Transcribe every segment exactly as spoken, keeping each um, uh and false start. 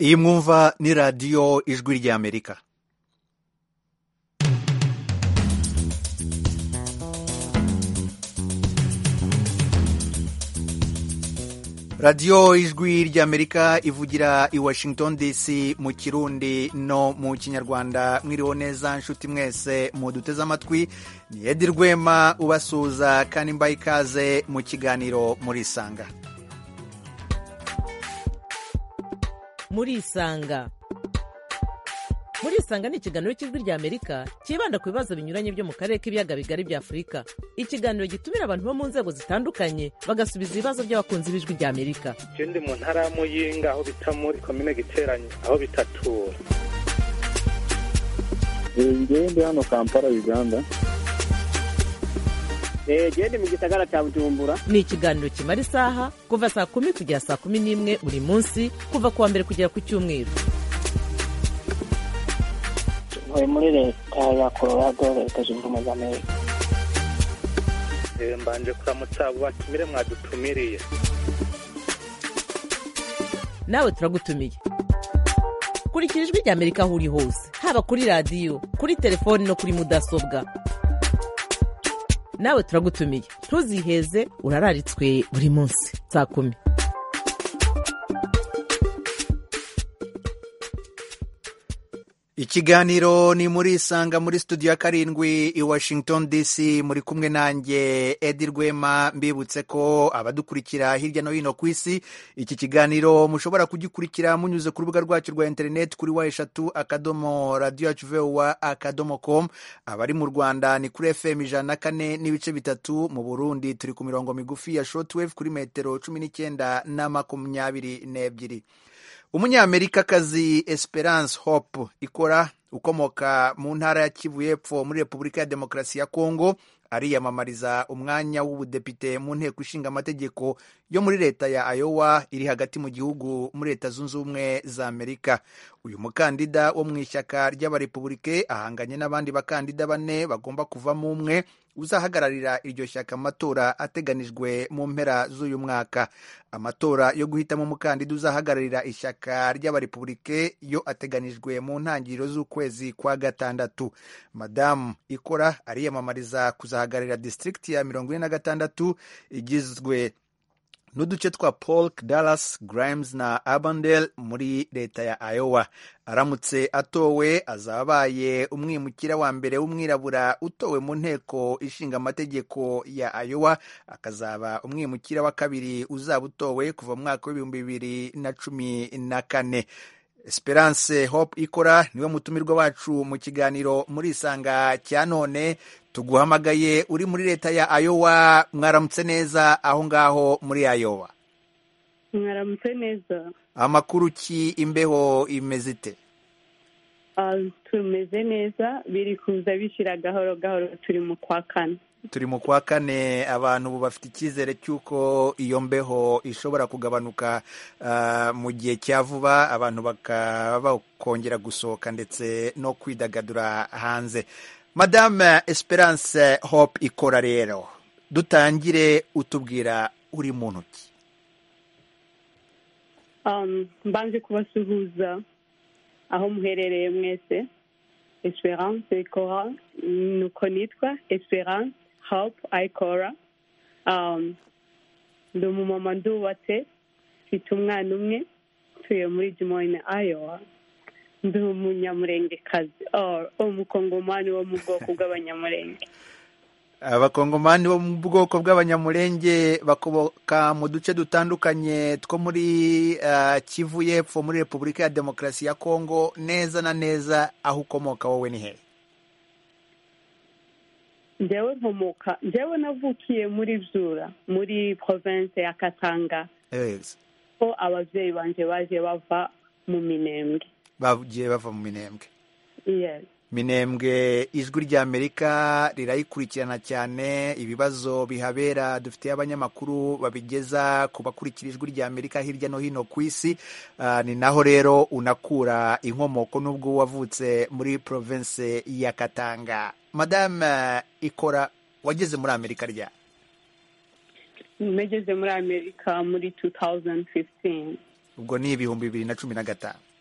iyi mwumva ni radiyo ijwi ry'Amerika. radiyo ijwi ry'Amerika ivugira i Washington D C mu Kirundi no mu Kinyarwanda. Mwiriho neza nshuti mwese muduteze amatwi, ni Edi Rwema ubasuhuza kandi mbaye ikaze mu kiganiro Murisanga. Murisanga Murisanga ni ikiganiro cy'ijwi ry'Amerika kibanda ku bibazo binyuranye byo mu karere k'ibiyaga bigari bya Afurika. Ikiganiro gitumira abantu bo mu nzego zitandukanye bagasubiza ibibazo by'abakunzi b'ijwi ry'Amerika. Je ndi mu ntara ya Muyinga aho bita muri komine Giteranyi aho bitatura. Ngiye ndi hano Kampala Uganda. Eh je ndi mu gisagara cya Bujumbura. Ni ikiganiro kimara isaha kuva saa kumi kugera saa kumi n'imwe buri munsi kuva kuwa mbere kugera ku cyumweru. Ntuye muri leta ya Colorado, leta zunze ubumwe za Amerika. Eh mbanje kuramutsa abo batumire mwadutumiriye. Nawe turagutumiye. Kurikira ijwi ry'Amerika aho uri hose, haba kuri radiyo, kuri telefoni no kuri mudasobwa. Nawe turagutumiye, ntuziheze, urararitswe buri munsi saa kumi. Ikiganiro ni Murisanga muri studio ya karindwi i Washington D C, muri kumwe nanjye Edi Rwema. Mbibutse ko abadukurikira hirya no hino ku isi, iki kiganiro mushobora kugikurikira munyuze ku rubuga rwacu rwa internet kuri wa eshatu akadomo radio yacu voa akadomo com. Abari mu Rwanda ni kuri F M ijana na kane n'ibice bitatu, mu Burundi turi ku mirongo migufi ya shortwave kuri metero cumi n'icyenda na makumyabiri n'ebyiri. Umunyamerikakazi Esperance Hope Ikora ukomoka mu ntara ya Kivu y'Epfo muri Repubulika ya Demokarasi ya Kongo ariyamamariza umwanya w'ubudepite mu nteko ishinga amategeko yo muri leta ya Iowa iri hagati mu gihugu muri Leta Zunze Ubumwe za Amerika. Uyu mukandida wo mu ishyaka ry'abarepublike ahanganye n'abandi bakandida bane bagomba kuvamo umwe uzahagararira iryo shyaka amatora ateganijwe mu mpera z'uyu mwaka. Amatora yo guhitamo umukandida uzahagararira ishyaka ry'abarepublike yo ateganijwe mu ntangiriro z'ukwezi kwa gatandatu. Madamu Ikora ariyamamariza kuzahagararira district ya mirongo ine na gatandatu igizwe n'uduce twa Polk, Dallas, Grimes na Avondale muri leta ya Iowa. Aramutse atowe azabaye umwimukira wa mbere w'umwirabura utowe mu nteko ishinga amategeko ya Iowa, akazaba umwimukira wa kabiri uzaba utowe kuva mu mwaka w'ibihumbi bibiri na cumi na kane. Esperance Hope Ikora niwe mutumirwa wacu mu kiganiro Murisanga cya none. Tuguhamagaye uri muri leta ya Iowa. Mwaramutse neza aho ngaho muri Iowa? Mwaramutse neza. Amakuru ki, imbeho imeze ite? Uh, tumeze neza, biri kuza bishira gahoro gahoro. Turi mu kwa kane turi mu kwa kane abantu ubu bafite icyizere cy'uko iyo mbeho ishobora kugabanuka uh, mu gihe cya vuba, abantu bakaba bakongera gusohoka ndetse no kwidagadura hanze. Madame Esperance Hope Ikora rero, dutangire utubwira uri muntu ki? Um, mbanje kubasuhuza aho muherereye mwese. Esperance Ikora nuko nitwa Esperance Hope Ikora. Um, ndi umumama ndubatse, mfite umwana umwe, tuye muri Des Moines, Iowa. Ndi umunyamurengekazi, or umukongomani wo mu bwoko bw'abanyamurenge. Abakongomani bo mu bwoko bw'abanyamurenge bakomoka mu duce dutandukanye two muri uh, Kivu y'Epfo muri Repubulika ya Demokarasi ya Kongo. Neza na neza aho ukomoka wowe ni he? Njyewe nkomoka, njyewe navukiye muri Vyura muri province ya Katanga. Yes. Ko abavyeyi banje baje bava mu Minembwe. Bagiye bava mu Minembwe. Yes. Minembwe ijwi ry'Amerika rirayikurikirana cyane, ibibazo bihabera dufite abanyamakuru babigeza ku bakurikira ijwi ry'Amerika hirya no hino ku isi. Uh, ni naho rero unakura inkomoko nubwo wavutse muri province ya Katanga. Madame Ikora, wageze muri Amerika rya? Nageze muri Amerika muri two thousand fifteen. Ubwo ni ibihumbi bibiri na cumi na gatanu.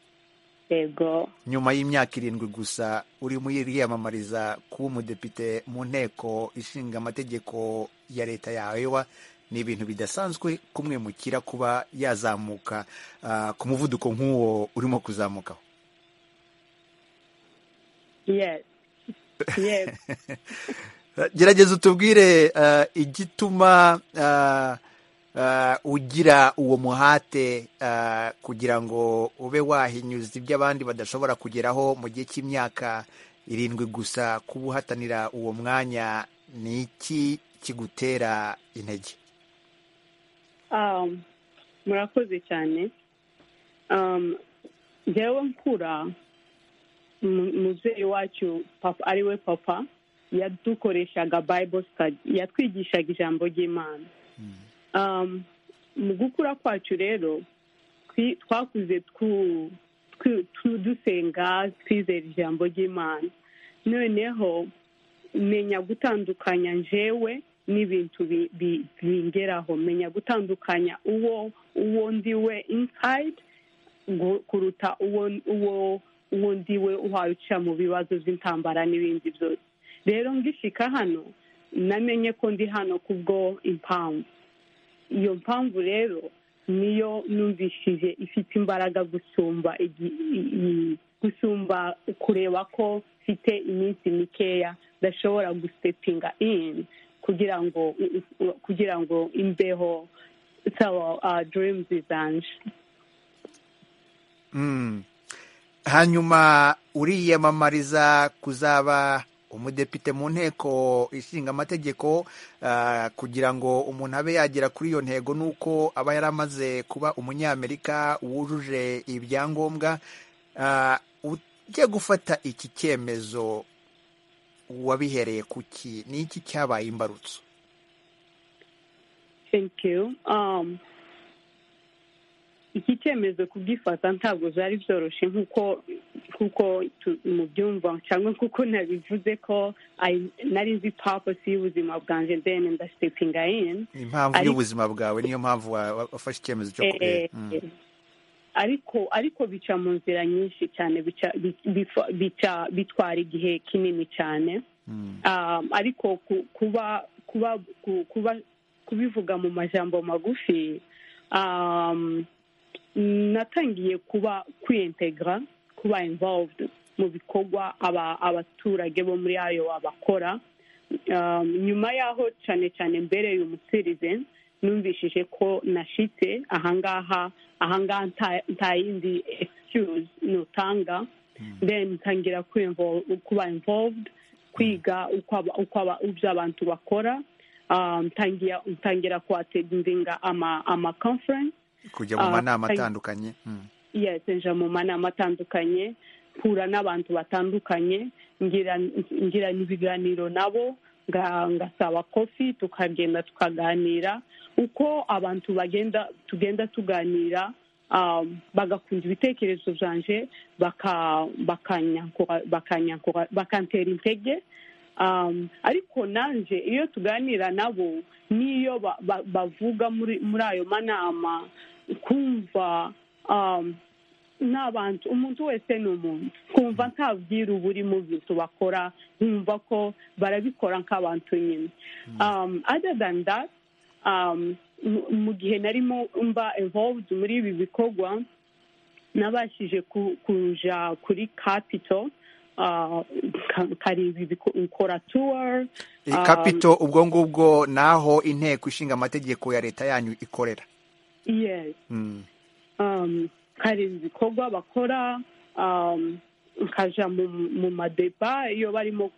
yego. nyuma y'imyaka irindwi gusa urimo yiyamamariza kuba umudepite mu nteko ishinga amategeko ya leta ya Iowa, ni ibintu bidasanzwe kumwimukira kuba yazamuka uh, ku muvuduko nk'uwo urimo kuzamukaho. Yes. Yes. Gerageza utubwire uh, igituma uh, uh, ugira uwo muhate uh, kugira ngo ube wahinyuza ibyo abandi badashobora kugeraho mu gihe cy'imyaka irindwi gusa, kuba uhatanira uwo mwanya. Ni iki kigutera intege? Um, murakoze cyane. Um, njyewe nkura umubyeyi wacu papa ari we papa yadukoreshaga Bible study, yatwigishaga ijambo ry'Imana. Um, mu gukura kwacu rero twakuze dusenga, twizera ijambo ry'Imana. Noneho menya gutandukanya njewe n'ibintu bingeraho, menya gutandukanya uwo uwo ndiwe inside kuruta uwo uwo uwo ndiwe uhaca mu bibazo by'intambara n'ibindi byose. Rero ngishika hano namenye ko ndi hano kubwo impamvu. Iyo mpamvu rero niyo numvishije ifite imbaraga gusumba gusumba kureba ko mfite iminsi mikeya ndashobora gustepinga in kugira ngo kugira ngo imbeho sawa uh, dreams zanje. Mm. Hanyuma uriyamamariza kuzaba umudepite mu nteko ishinga amategeko, uh, kugira ngo umuntu abe yagera kuri iyo ntego nuko aba yaramaze kuba umunyamerika wujuje ibyangombwa. Uh, ugiye gufata iki cyemezo wabihereye kuki? Ni iki cyabaye imbarutso? Thank you. Um, iki cyemezo kubwifata ntabwo byari byoroshye nkuko kuko mu byumva cyangwa kuko nabivuze ko nari nzi purpose y'ubuzima bwanjye, then ndastepinga in. Impamvu y'ubuzima bwawe niyo mpamvu wafashe icyemezo cyo kureba. ariko ariko bica mu nzira nyinshi cyane, bica bica bitwara igihe kinini cyane. Um, ariko kuba kuba kuba kubivuga mu majambo magufi, um, natangiye kuba kwintegra, kuba involved mu bikorwa abaturage bo muri ayo abakora. Um, nyuma yaho cyane cyane mbere y'umusirizen numvishije ko nashitse ahangaha ahangaha nta yindi excuse nutanga. Then ntangira kuba involved, kwiga uko abantu bakora. Um, tangira tangira kuatendinga ama ama conference, kujya mu manama atandukanye. Yes, nja mu manama atandukanye, pura n'abantu batandukanye, ngira ngira ibiganiro nabo, ngasaba coffee, tukagenda tukaganira uko abantu bagenda tugenda tuganira. Um, bagakunda ibitekerezo byanje, baka bakanyankora bakanyankora bakantera intege. Um, ariko nanje iyo tuganira nabo niyo bavuga muri muri ayo manama, kumva um, n'abantu umuntu wese n'umuntu kumva ntabwira uburi mu bintu bakora, kumva ko barabikora nk'abantu nyine. Um, other than that, um, mu gihe narimo mba involved muri ibi bikorwa, nabashije kuja kuri Capitol. Uh, karibi ukora tour. Capitol ubwo ngubwo naho inteko ishinga amategeko ya leta yanyu ikorera? Yes. Mm. Um, karibi bikorwa bakora, um, kaja mu, mu madeba iyo barimo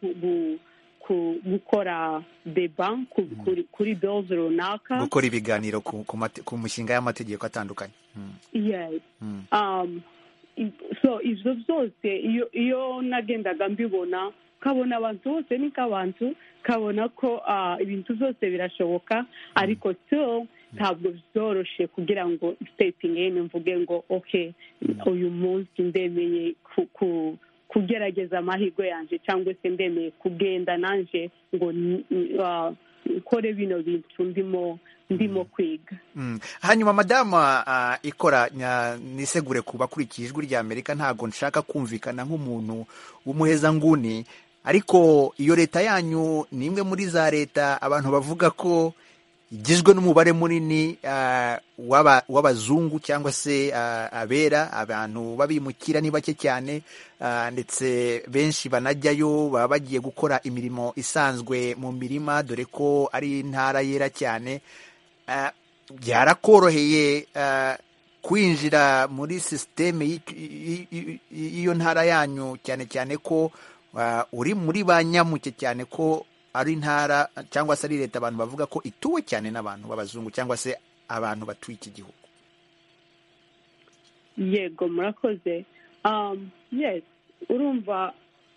gukora deba kuri, kuri bills runaka, gukora ibiganiro ku, ku, ku mushinga y'amategeko atandukanye. Mm. Yes. Mm. Um, so ivyo byose iyo iyo nagendaga mbibona, kabona abantu bose ni kabantu, kabona ko uh, ibintu byose birashoboka. Ariko still ntabwo byoroshe kugira ngo stepping in mvuge ngo okay, uyu munsi ndemeye ku kugerageza amahirwe yanje, cyangwa se ndemeye kugenda nanje ngo uh, nkore bino bintu ndimo ndimo kwiga. Mm. Hanyuma madama uh, ikora nisegure kuba kurikiye ijwi rya Amerika, ntago nshaka kumvikana nk'umuntu w'umuhezanguni, ariko iyo leta yanyu ni imwe muri za leta abantu bavuga ko igizwe n'umubare munini uh, w'abazungu cyangwa se uh, abera, abantu babimukira ni bake cyane, uh, ndetse benshi banajyayo baba bagiye gukora imirimo isanzwe mu mirima, dore ko ari intara yera cyane. Uh, byarakoroheye uh, kwinjira muri sisiteme y'iyo ntara yanyu, cyane cyane ko uh, uri muri ba nyamuke, cyane ko ari intara cyangwa se ari leta abantu bavuga ko ituwe cyane n'abantu b'abazungu cyangwa se abantu batuye iki gihugu. Yego, murakoze. um, yes urumva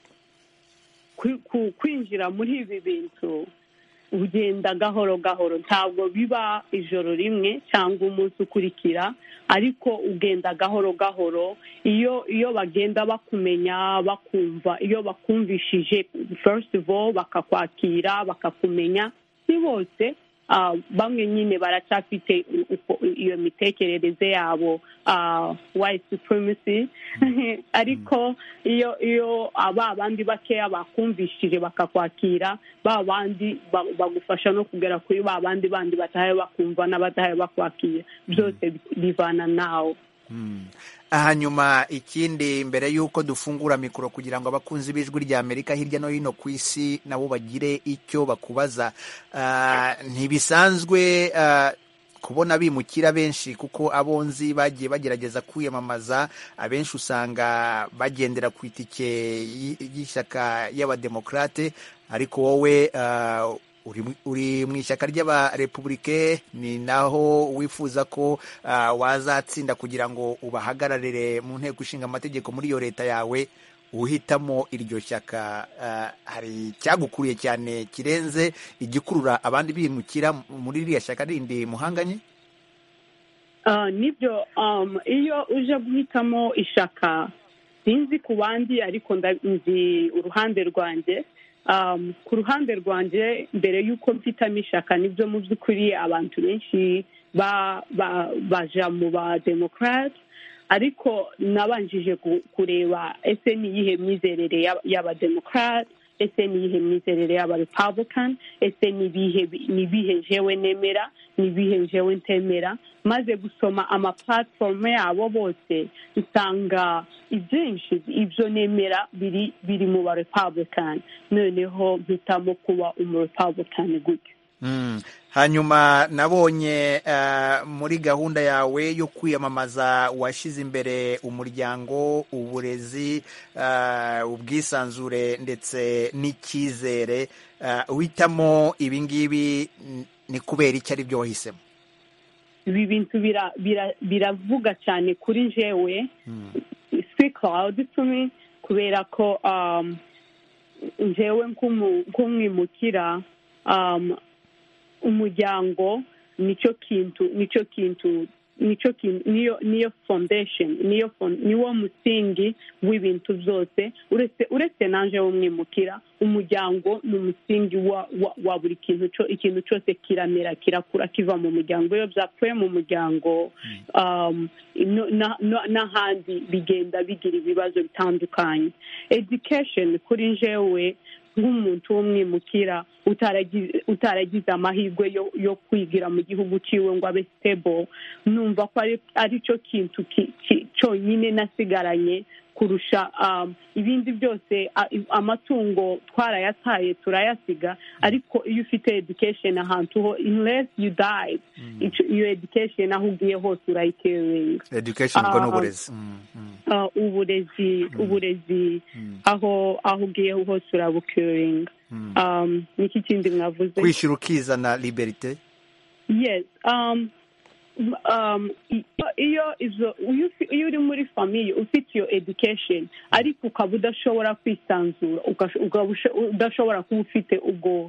kwinjira muri ibi bintu ugenda gahoro gahoro, ntabwo biba ijoro rimwe cyangwa umunsi ukurikira, ariko ugenda gahoro gahoro. Iyo iyo bagenda bakumenya bakumva, iyo bakumvishije first of all bakakwakira bakakumenya, si bose. Uh, bamwe nyine baracyafite iyo mitekerereze yabo uh, white supremacy ariko iyo iyo aba bandi bakeya bakumvishije bakakwakira, ba bandi bagufasha no kugera kuri ba bandi bandi batahaye bakumva n'abatahaye bakwakira, byose bivana nawe. Mm. Hanyuma ikindi, mbere y'uko dufungura mikoro kugira ngo abakunzi b'ijwi rya Amerika hirya no hino ku isi nabo bagire icyo bakubaza, uh, ntibisanzwe uh, kubona bimukira benshi, kuko abonzi bagiye bagerageza kwiyamamaza, abenshi usanga bagendera ku itike y'ishyaka y'abademokrate, ariko wowe uh, uri uri mu ishyaka ry'abarepublike, ni naho wifuza ko uh, wazatsinda kugira ngo ubahagararire mu nteko ishinga amategeko muri iyo leta yawe, uhitamo iryo shyaka. Uh, hari cyagukuriye cyane kirenze igikurura abandi bimukira muri iriya shyaka rindi muhanganye? Uh, nibyo. um, iyo uje guhitamo ishyaka, sinzi ku bandi ariko nzi uruhande rwanjye. Um, ku ruhande rwanjye, mbere y'uko mfitamo ishyaka, nibyo mu by'ukuri abantu benshi ba, ba, baja mu ba Democrat, ariko nabanjije kureba ese ni iyihe myizerere y'abademocrat, ese ni iyihe myizerere y'abarepublican, ese ni ibihe jewe nemera, ni ibihe jewe ntemera. Maze gusoma ama platform yabo bose, nsanga ibyinshi ibyo nemera biri biri mu ba Republican, noneho mpitamo kuba umu Republican gutyo. Mm. Hanyuma nabonye uh, muri gahunda yawe yo kwiyamamaza washize imbere umuryango, uburezi, uh, ubwisanzure ndetse n'icyizere. Uh, uhitamo ibi ngibi ni kubera iki ari byo wahisemo? Ibi bintu biravuga cyane kuri njyewe, speak loud to me, kubera ko um, njyewe nk'umwimukira, um, umuryango nicyo kintu nicyo kintu nicyo kintu niyo niyo foundation, niyo niwo musingi w'ibintu byose. uretse uretse nanje w'umwimukira, umuryango ni umusingi wa, wa, wa buri kintu cyo ikintu cyose kiramera kirakura kiva mu muryango. Iyo byapfuye mu muryango, um, n'ahandi no, bigenda bigira ibibazo bitandukanye. Education kuri njyewe nk'umuntu w'umwimukira utaragize amahirwe yo, yo kwigira mu gihugu ciwe ngo abe stable, numva ko ari, ari cyo kintu ki, ki, cyonyine nasigaranye kurusha um, ibindi byose. Uh, amatungo twarayataye turayasiga, ariko iyo ufite education ahantu ho, unless you die, mm. iyo education aho ugiye hose urayikeringa. Education ubwo n'uburezi. Mm. Mm. Uh, uburezi mm. uburezi mm. aho aho ugiye hose urabukeringa. Mm. Um, niki kindi mwavuze? Kwishyura ukizana liberté. Yes. Um, um, iyo izo iyo uri muri famille ufite iyo education, ariko ukaba udashobora kwisanzura, udashobora kuba ufite ubwo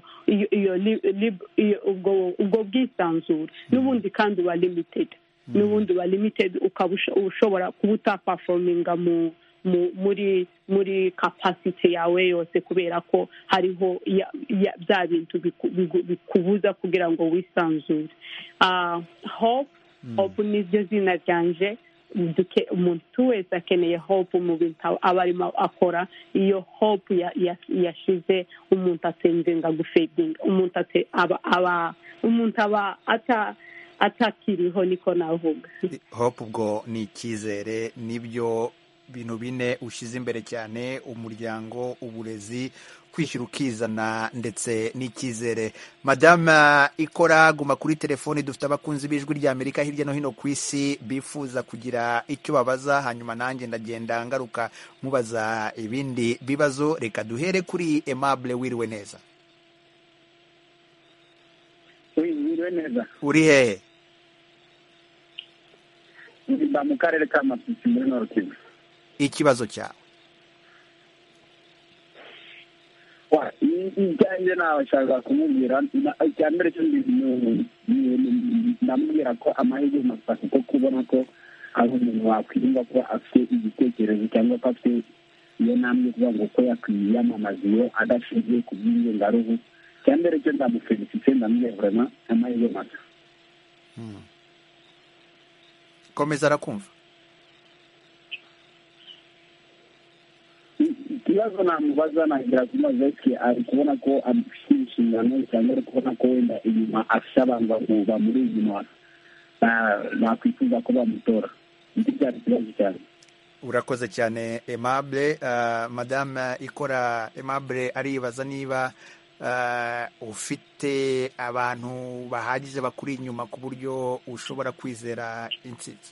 iyo ubwo ubwo bwisanzura, n'ubundi kandi uba limited, n'ubundi uba limited, ukaba ushobora kuba utaperforminga mu muri muri capacity yawe yose kubera ko hariho bya bintu bikubuza kugira ngo wisanzure. Hope hope niryo zina ryanje. Umuntu wese akeneye hope mu bintu aba arimo akora. Iyo hope yashize umuntu atenzenga gufedinga, umuntu aba umuntu aba ata atakiriho niko navuga. Hope ubwo ni icyizere, nibyo bintu bine ushyize imbere cyane: umuryango, uburezi, kwishyura ukizana ndetse n'icyizere. Madame Ikora, guma kuri telefoni, dufite abakunzi b'ijwi rya Amerika hirya no hino ku isi bifuza kugira icyo babaza, hanyuma nanjye ndagenda ngaruka mubaza ibindi bibazo. Reka duhere kuri Aimable. Wiriwe neza? Wiriwe neza. Uri hehe? Ndi mu karere ka Masisi muri Nord Kivu. Ikibazo cyawe? Wa ijyanye n'abashaka kumubwira icya mbere cyo ndamubwira ko amahirwe masaka ko kubona ko ari umuntu wakwirinda ko afite igitekerezo cyangwa ko afite iyo namwe kuvuga ngo ko yakwiyamamaza iyo adashingiye ku by'ingengaruhu. Icya mbere cyo ndamufelicite, ndamubwira vraiment amahirwe masa. Komeza arakumva. Ikibazo namubaza nagira kumaze ki ari kubona ko afite inshingano cyangwa ari kubona ko wenda inyuma afite abantu bamuba muri inyuma bakwifuza ko bamutora. Iki cyari ikibazo cyane. Urakoze cyane Aimable. Uh, Madame Ikora, Aimable aribaza niba uh, ufite abantu bahagije bakuri inyuma ku buryo ushobora kwizera intsinzi.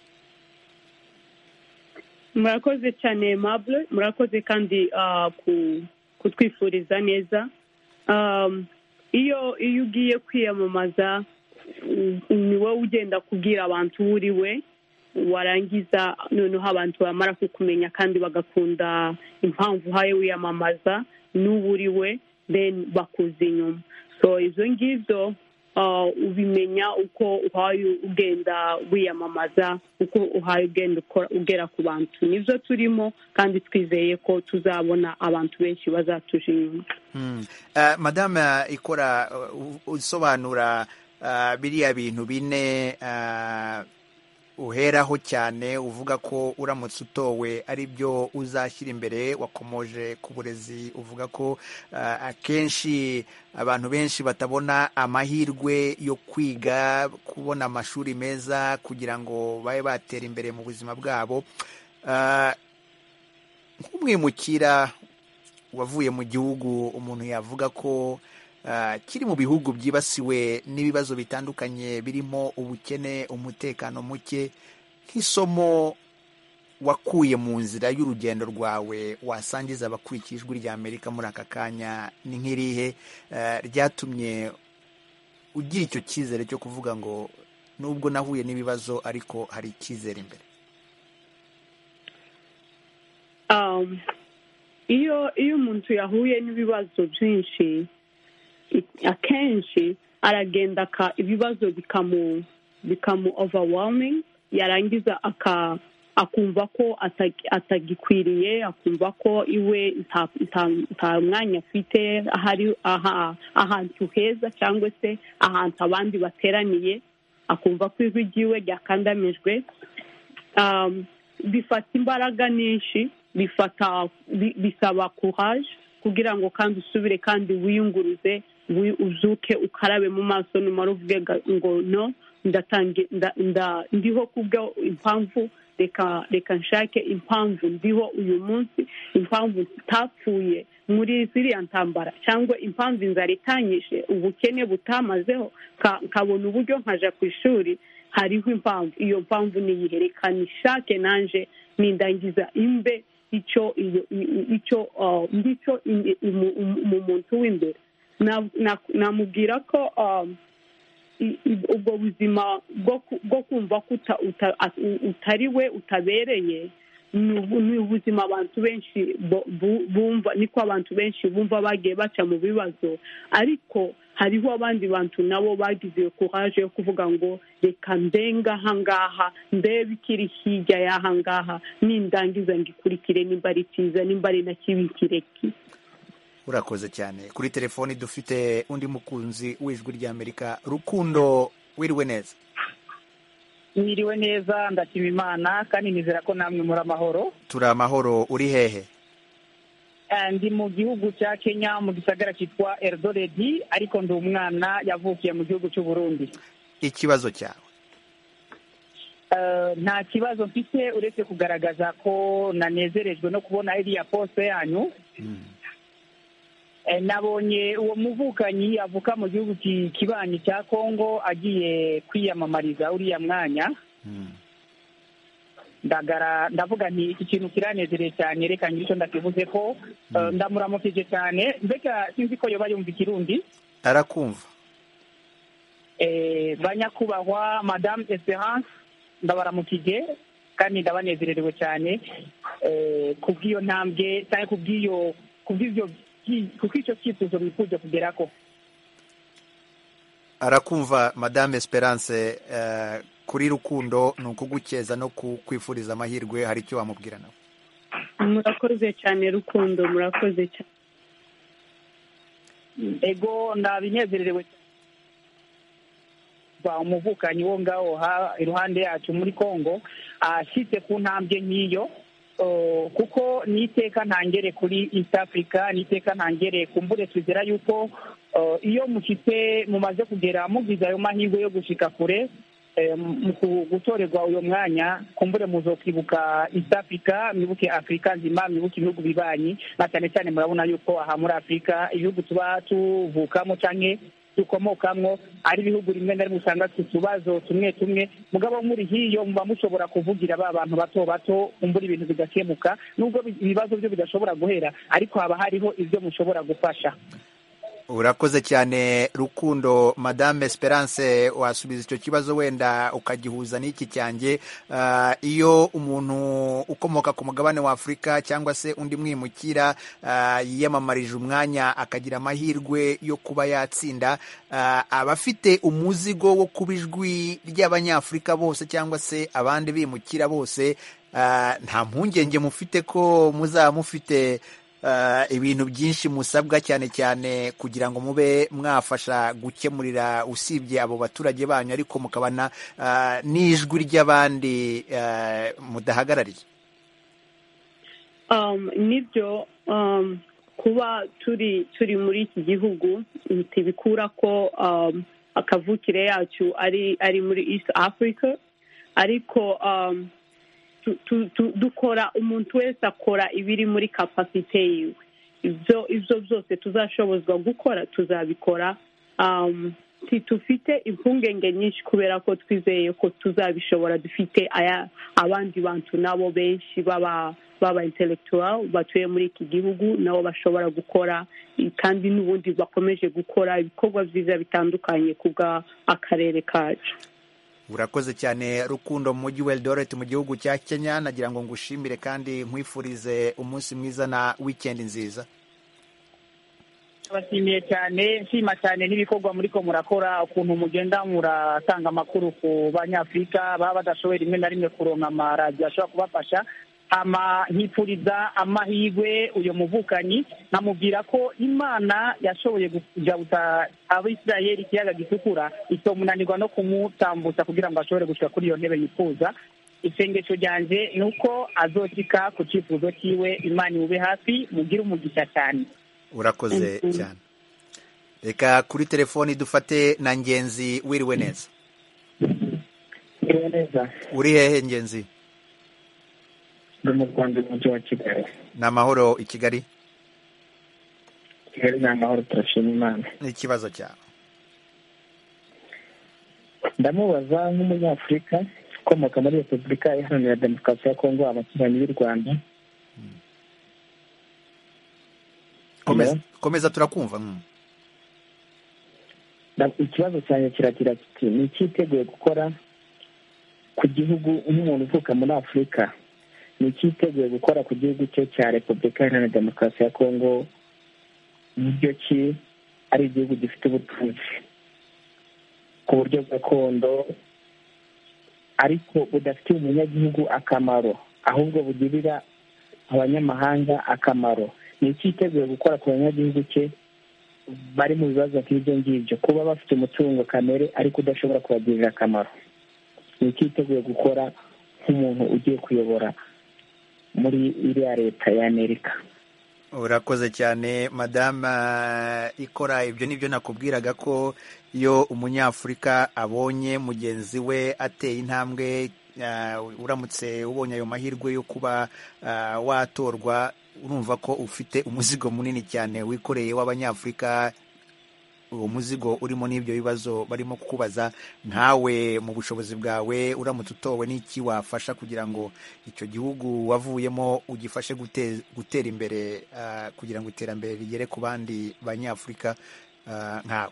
Murakoze cyane Aimable, murakoze kandi uh, kutwifuriza neza. Um, iyo iyo ugiye kwiyamamaza ni wowe ugenda kubwira abantu uri we, warangiza noneho abantu bamara kukumenya kandi bagakunda impamvu haye wiyamamaza n'ubu uri we, then bakuza inyuma. So izo ngizo Uh, ubimenya uko uhaye ugenda wiyamamaza, uko uhaye ugenda ugera ku bantu. Nibyo turimo kandi twizeye ko tuzabona abantu benshi bazatuje inyuma. Hmm. Uh, Madame Ikora, uh, usobanura uh, biriya bintu bine uh, uheraho cyane uvuga ko uramutse utowe ari byo uzashyira imbere. Wakomoje ku burezi, uvuga ko uh, akenshi abantu benshi batabona amahirwe yo kwiga, kubona amashuri meza kugira ngo babe batera imbere mu buzima bwabo. Uh, nk'umwimukira wavuye mu gihugu umuntu yavuga ko Uh, kiri mu bihugu byibasiwe n'ibibazo bitandukanye birimo ubukene, umutekano muke, nk'isomo wakuye mu nzira y'urugendo rwawe wasangiza abakurikiye ijwi rya Amerika muri aka kanya, ni nk'irihe uh, ryatumye ugira icyo cyizere cyo kuvuga ngo nubwo nahuye n'ibibazo ariko hari icyizere imbere? um, iyo iyo umuntu yahuye n'ibibazo byinshi akenshi aragenda ka ibibazo bikamu bikamu overwhelming, yarangiza aka akumva ko atagikwiriye, akumva ko iwe nta mwanya afite ahari ahantu heza cyangwa se ahantu abandi bateraniye, akumva ko ijwi ryiwe ryakandamijwe. Um, bifata imbaraga nyinshi, bifata bisaba courage kugira ngo kandi usubire kandi wiyunguruze, uzuke ukarabe mu maso numara uvuge ngo no, ndatange ndiho kubwo impamvu, reka reka nshake impamvu ndiho uyu munsi, impamvu tapfuye muri ziriya ntambara, cyangwa impamvu inzara itanyishe, ubukene butamazeho, nkabona uburyo nkaja ku ishuri, hariho impamvu. Iyo mpamvu niyihereka nishake nanje nindangiza imbe icyo icyo ngicyo mu muntu w'imbere. Namubwira ko ubwo buzima bwo kumva ko utari we utabereye ni ubuzima abantu benshi bumva, niko abantu benshi bumva bagiye baca mu bibazo, ariko hariho abandi bantu nabo bagize courage yo kuvuga ngo reka ndenga ahangaha ndebe ikiri hirya y'ahangaha nindangiza ngikurikire nimba ari cyiza nimba ari na kibi kireki. Urakoze cyane. Kuri telefoni dufite undi mukunzi w'ijwi ry'Amerika. Rukundo, wiriwe neza? Mwiriwe neza, ndashima Imana kandi nizera ko namwe muri amahoro. Turi amahoro. Uri hehe? Ndi mu gihugu cya Kenya mu gisagara cyitwa Eldoret, ariko ndi umwana yavukiye mu gihugu cy'u Burundi. Ikibazo cyawe? Uh, nta kibazo mfite uretse kugaragaza ko nanezerejwe no kubona iriya poste yanyu. Mm. E, nabonye uwo muvukanyi avuka mu gihugu kibanyi cya Kongo agiye kwiyamamariza uriya mwanya. Mm. Ndagara ndavuga nti iki kintu kiranezereye cyane, reka ngicyo ndakivuze ko. Mm. uh, ndamuramukije cyane, mbega sinzi ko yoba yumva Ikirundi. Arakumva. Eh, banyakubahwa Madame Esperance, ndabaramukije kandi ndabanezererewe cyane eh kubwiyo ntambwe cyane kubwiyo kubwiyo kuko icyo cyifuzo bifuza kugera ko. Arakumva Madame Esperance. Uh, kuri Rukundo ni ukugukeza no kwifuriza amahirwe, hari icyo wamubwira nawe? Murakoze cyane Rukundo, murakoze cyane. Ego ndabinezererewe ba umuvukanyi wo ngaho ha iruhande yacu muri Kongo ashitse ku ntambwe nk'iyo. Uh, kuko niteka ntangere kuri East Africa, niteka ntangere kumbure twizera yuko uh, iyo mushitse mumaze kugera mugize ayo mahirwe yo gushika kure eh, mu gutorerwa uyo mwanya, kumbure muzokwibuka East Africa, mwibuke Afrika nzima, mwibuke ibihugu bibanyi, na cyane cyane murabona yuko aha muri Afrika ibihugu tuba tuvukamo canke dukomokamwo ari ibihugu rimwe na rimwe usanga tutubazo tumwe tumwe, mugabo muri hiyo muba mushobora kuvugira ba bantu bato bato kumbura ibintu bigakemuka, nubwo ibibazo byo bidashobora guhera, ariko haba hariho ivyo mushobora gufasha. Urakoze cyane Rukundo. Madame Esperance, wasubiza icyo kibazo wenda ukagihuza n'iki cyanjye. Uh, iyo umuntu ukomoka ku mugabane wa Afurika cyangwa se undi mwimukira uh, yiyamamarije umwanya akagira amahirwe yo kuba yatsinda, uh, abafite umuzigo wo kuba ijwi ry'Abanyafurika bose cyangwa se abandi bimukira bose, uh, nta mpungenge mufite ko muzaba mufite Uh, ibintu byinshi musabwa cyane cyane kugira ngo mube mwafasha gukemurira usibye abo baturage banyu, ariko mukabana uh, n'ijwi ry'abandi uh, mudahagarariye? Um, nibyo um, kuba turi turi muri iki gihugu ntibikura ko um, akavukire yacu ari ari muri East Africa, ariko um, Tu, tu, tu, dukora umuntu wese akora ibiri muri capacity yiwe. Ibyo ibyo byose tuzashobozwa gukora tuzabikora. Um, tufite impungenge nyinshi kubera ko twizeye ko tuzabishobora. Dufite aya abandi bantu nabo benshi baba baba intellectual batuye muri iki gihugu nabo bashobora gukora, kandi n'ubundi bakomeje gukora ibikorwa byiza bitandukanye kubwa akarere kacu. Urakoze cyane Rukundo mu mujyi wa Eldoret mu gihugu cya Kenya. Nagira ngo ngushimire kandi nkwifurize umunsi mwiza na weekend nziza. Abashimiye cyane, nshima cyane n'ibikorwa muri ko murakora, ukuntu mugenda muratanga amakuru ku Banyafurika baba badashoboye rimwe na rimwe kuronka amaradiyo ashobora kubafasha. Ama nkipuriza amahirwe uyo muvukanyi, namubwira ko Imana yashoboye kujabuta Abisirayeli ikiyaga gitukura, itomunanirwa no kumutambutsa kugira ngo ashobore gushika kuri iyo ntebe yifuza. Isengesho ryanje nuko azokika ku cyifuzo cyiwe. Imana ube hafi, mugire umugisha cyane. Urakoze cyane. Reka kuri telefoni dufate na Ngenzi. Wiriwe neza? Wiriwe neza. Uri hehe Ngenzi? Mu Rwanda mu mujyi wa Kigali. Ni amahoro i Kigali? Kigali ni amahoro, turashima Imana. Ni ikibazo cyawe? Ndamubaza nk'umunyafurika ukomoka muri Repubulika Iharanira Demokarasi ya Kongo, abaturanyi b'u Rwanda. Komeza, komeza turakumva. Mm. Ikibazo cyanjye kiragira kiti ni icyiteguye gukora ku gihugu nk'umuntu uvuka muri Afurika. ni icyiteguye gukora ku gihugu cye cya Repubulika Iharanira Demokarasi ya Kongo, buryo ki ari igihugu gifite ubutunzi ku buryo gakondo ariko budafitiye umunyagihugu akamaro, ahubwo bugirira abanyamahanga akamaro. Ni icyiteguye gukora ku banyagihugu cye bari mu bibazo nk'ibyo ngibyo, kuba bafite umutungo kamere ariko udashobora kubagirira akamaro. Ni icyiteguye gukora nk'umuntu ugiye kuyobora muri iriya leta ya Amerika. Urakoze cyane madame Ikora. Ibyo nibyo nakubwiraga ko iyo umunyafurika abonye mugenzi we ateye intambwe, uh, uramutse ubonye ayo mahirwe yo kuba uh, watorwa, urumva ko ufite umuzigo munini cyane wikoreye w'abanyafurika. Uwo muzigo urimo n'ibyo bibazo barimo kukubaza, ntawe mu bushobozi bwawe uramutse utowe n'iki wafasha kugira ngo icyo gihugu wavuyemo ugifashe gutera, gutera imbere uh, kugira ngo iterambere rigere ku bandi banyafurika uh, nkawe?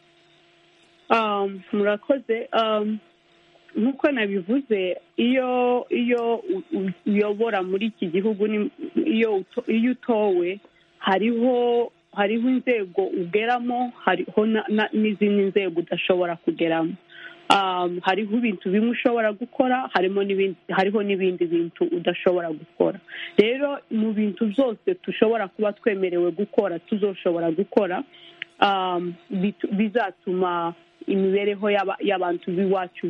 Um, murakoze. Um, nk'uko nabivuze, iyo iyo uyobora muri iki gihugu, iyo iyo utowe, hariho hariho inzego ugeramo, hariho n'izindi nzego udashobora kugeramo. Um, hariho ibintu bimwe ushobora gukora, harimo n'ibindi hariho n'ibindi bintu udashobora gukora. Rero mu bintu byose dushobora kuba twemerewe gukora, tuzoshobora gukora, um, bizatuma imibereho y'abantu b'iwacu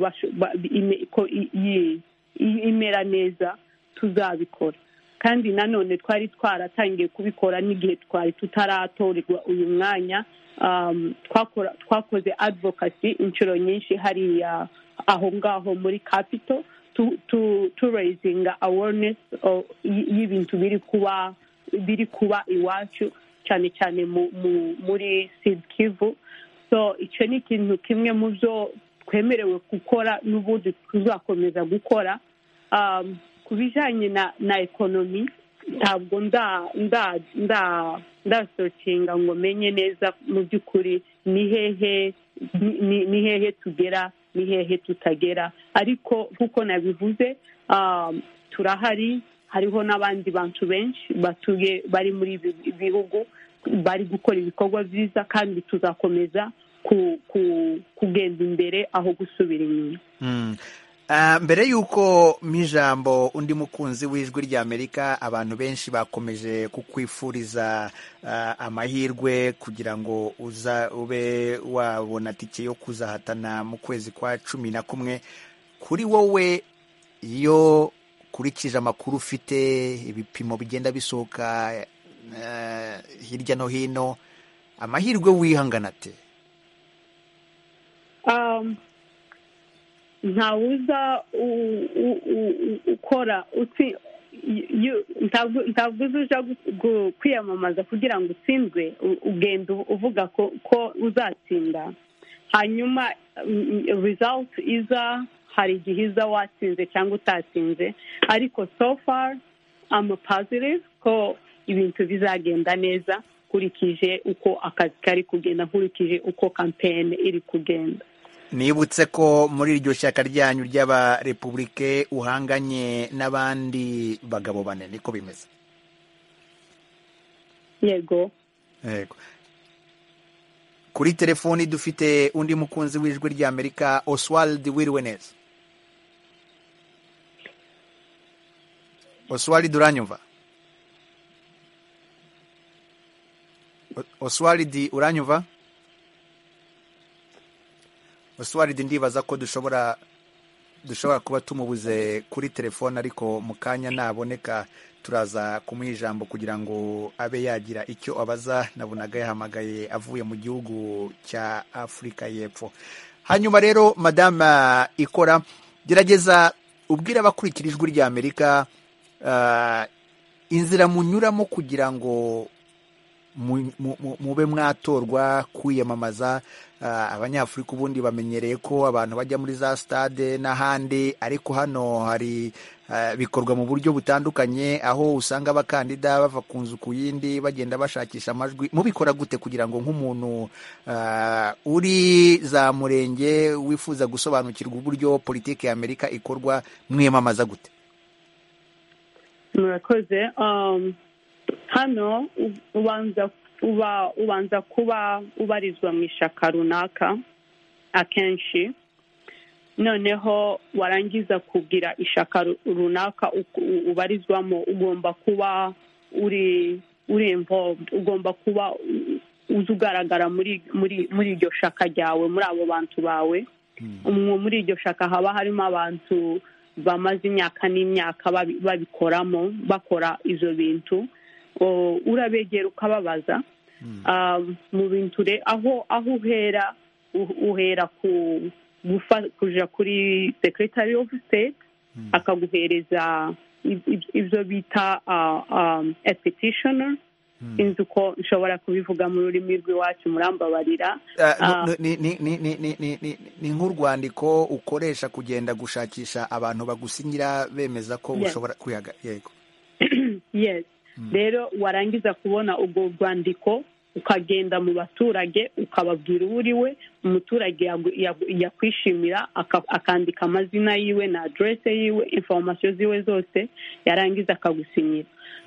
imera neza, tuzabikora. Kandi nanone twari twaratangiye kubikora n'igihe twari tutaratorerwa uyu mwanya. Um, twakora twakoze advocacy inshuro nyinshi hariya aho ngaho muri capital, to to to raising awareness y'ibintu biri kuba biri kuba iwacu, cyane cyane mu, mu, muri Sud Kivu. So icyo ni ikintu kimwe mu byo twemerewe gukora n'ubundi tuzakomeza gukora. Um, ku bijyanye na na ekonomi, ntabwo nda nda nda ndasocinga ngo menye neza mu by'ukuri ni hehe ni hehe tugera ni hehe tutagera, ariko nk'uko nabivuze, um, turahari. Hariho n'abandi bantu benshi batuye bari muri ibi bihugu bari gukora ibikorwa byiza, kandi tuzakomeza ku, ku, kugenda imbere aho gusubira inyuma. mm. Uh, mbere y'uko mijambo undi mukunzi w'ijwi ry'Amerika, abantu benshi bakomeje kukwifuriza uh, amahirwe kugira ngo uza ube wabona tike yo kuzahatana mu kwezi kwa cumi na kumwe. Kuri wowe, iyo kurikije amakuru ufite, ibipimo bigenda bisohoka uh, hirya no hino, amahirwe wihangana ate? um, ntawuza ukora ntabwo uza kwiyamamaza kugira ngo utsindwe, ugenda uvuga ko ko uzatsinda, hanyuma result iza, hari igihe iza watsinze cyangwa utatsinze, ariko so far I'm positive ko ibintu bizagenda neza kurikije uko akazi kari kugenda, nkurikije uko campaign iri kugenda. Nibutse ko muri iryo shyaka ryanyu ry'abarepublike uhanganye n'abandi bagabo bane, niko bimeze? Yego. Yego. Kuri telefoni dufite undi mukunzi w'ijwi ry'Amerika, Oswald Wirwenez. Oswald, uranyumva? Oswald, uranyumva? Oswald, ndibaza ko dushobora dushobora kuba tumubuze kuri telefone, ariko mu kanya naboneka turaza kumuha ijambo kugira ngo abe yagira icyo abaza. Nabonaga yahamagaye avuye mu gihugu cya Afurika y'Epfo. Hanyuma rero, madame Ikora, gerageza ubwira abakurikira ijwi ry'Amerika uh, inzira munyuramo kugira ngo mube mwatorwa kwiyamamaza. Uh, abanyafurika ubundi bamenyereye ko abantu bajya muri za stade n'ahandi, ariko hano hari uh, bikorwa mu buryo butandukanye, aho usanga abakandida bava ku nzu ku yindi bagenda bashakisha amajwi. Mubikora gute kugira ngo nk'umuntu uh, uri za murenge wifuza gusobanukirwa uburyo politiki ya Amerika ikorwa, mwiyamamaza gute? murakoze. Um, hano ubanza uba ubanza kuba ubarizwa mu ishaka runaka akenshi, noneho warangiza kugira ishaka runaka ubarizwamo, ugomba kuba uri uri involved, ugomba kuba uzi ugaragara muri muri muri iryo shaka ryawe, muri abo bantu bawe. umwe muri iryo shaka haba harimo abantu bamaze imyaka n'imyaka babikoramo, bakora izo bintu. Urabegera ukababaza mu bintu aho aho uhera uhera ku kuja kuri Secretary of State akaguhereza ibyo bita a petitioner. Inzu ko nshobora kubivuga mu rurimi rw'iwacu, murambabarira. Ni nk'urwandiko ukoresha kugenda gushakisha abantu bagusinyira bemeza ko ushobora kwihaga. Yego. Yes. Rero warangiza kubona ubwo rwandiko ukagenda mu baturage ukababwira uriwe, umuturage yakwishimira akandika amazina yiwe na address yiwe, information ziwe zose, yarangiza akagusinyira.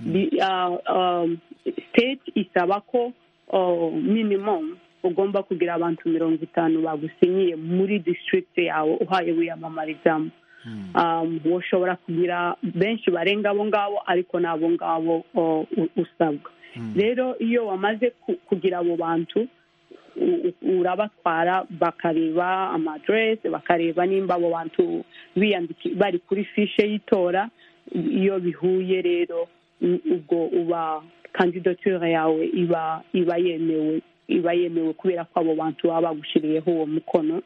State isaba ko minimum ugomba kugira abantu mirongo itanu bagusinyiye muri district yawe uhaye wiyamamarizamo. Woshobora kugira benshi barenga abo ngabo, ariko n'abo ngabo usabwa. Rero iyo wamaze kugira abo bantu urabatwara bakareba amadresse, bakareba nimba abo bantu biyandiki bari kuri fishe y'itora. Iyo bihuye rero ubwo uba candidature yawe iba iba yemewe iba yemewe kubera ko abo bantu baba bagushiriyeho uwo mukono.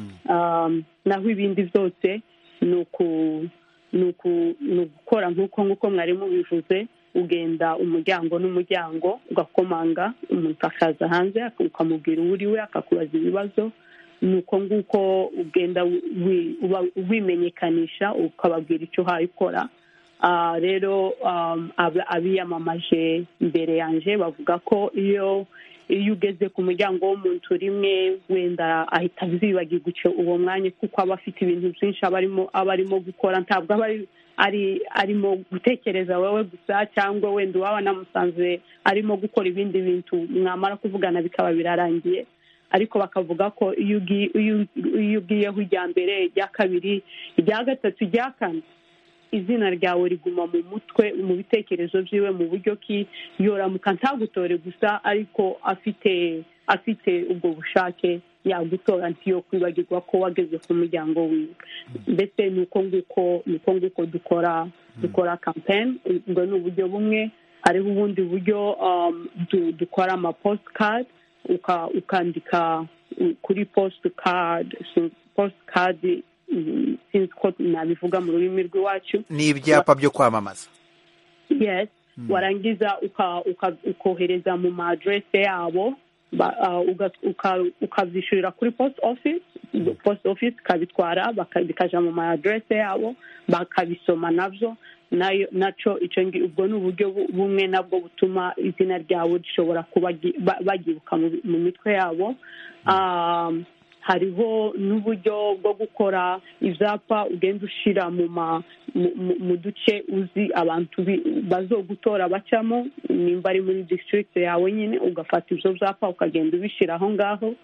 Naho ibindi byose nuku nuku nukora nkuko nkuko mwari mubivuze, ugenda umuryango n'umuryango ugakomanga, umuntu akaza hanze ukamubwira uriwe akakubaza ibibazo, nuko nguko ugenda wimenyekanisha ukababwira icyo hayikora. Rero abiyamamaje mbere yanje bavuga ko iyo iyo ugeze ku muryango w'umuntu rimwe wenda ahita azibagirwa icyo uwo mwanya, kuko aba afite ibintu byinshi abarimo abarimo gukora, ntabwo aba ari arimo gutekereza wowe gusa, cyangwa wenda waba namusanze arimo gukora ibindi bintu, mwamara kuvugana bikaba birarangiye. Ariko bakavuga ko iyo ugiyeho ijya mbere, ijya kabiri, ijya gatatu, ijya kane, izina ryawe riguma mu mutwe, mu bitekerezo byiwe, mu buryo ki yoramuka ntagutore gusa, ariko afite afite ubwo bushake yagutora, ntiyo kwibagirwa ko wageze ku muryango wiwe. Mbese nuko nguko nuko nguko dukora dukora campaign. Ubwo ni uburyo bumwe. Hariho ubundi buryo dukora ama postcard, ukandika kuri postcard postcard sinzi ko nabivuga mu rurimi rw'iwacu. Ni ibyapa byo kwamamaza. Yes. Warangiza ukohereza mu ma address yabo, ukabyishyurira kuri post office. Post office kabitwara bakaja mu ma address yabo, bakabisoma navyo. Nayo naco icyo ubwo ni uburyo bumwe nabwo butuma izina ryawe rishobora kuba bagibuka mu mitwe yabo. Hariho n'uburyo bwo gukora ibyapa ugenda ushira mu mu duce uzi abantu bazogutora bacamo, nimba ari muri district yawe nyine, ugafata ibyo byapa ukagenda ubishyira aho ngaho.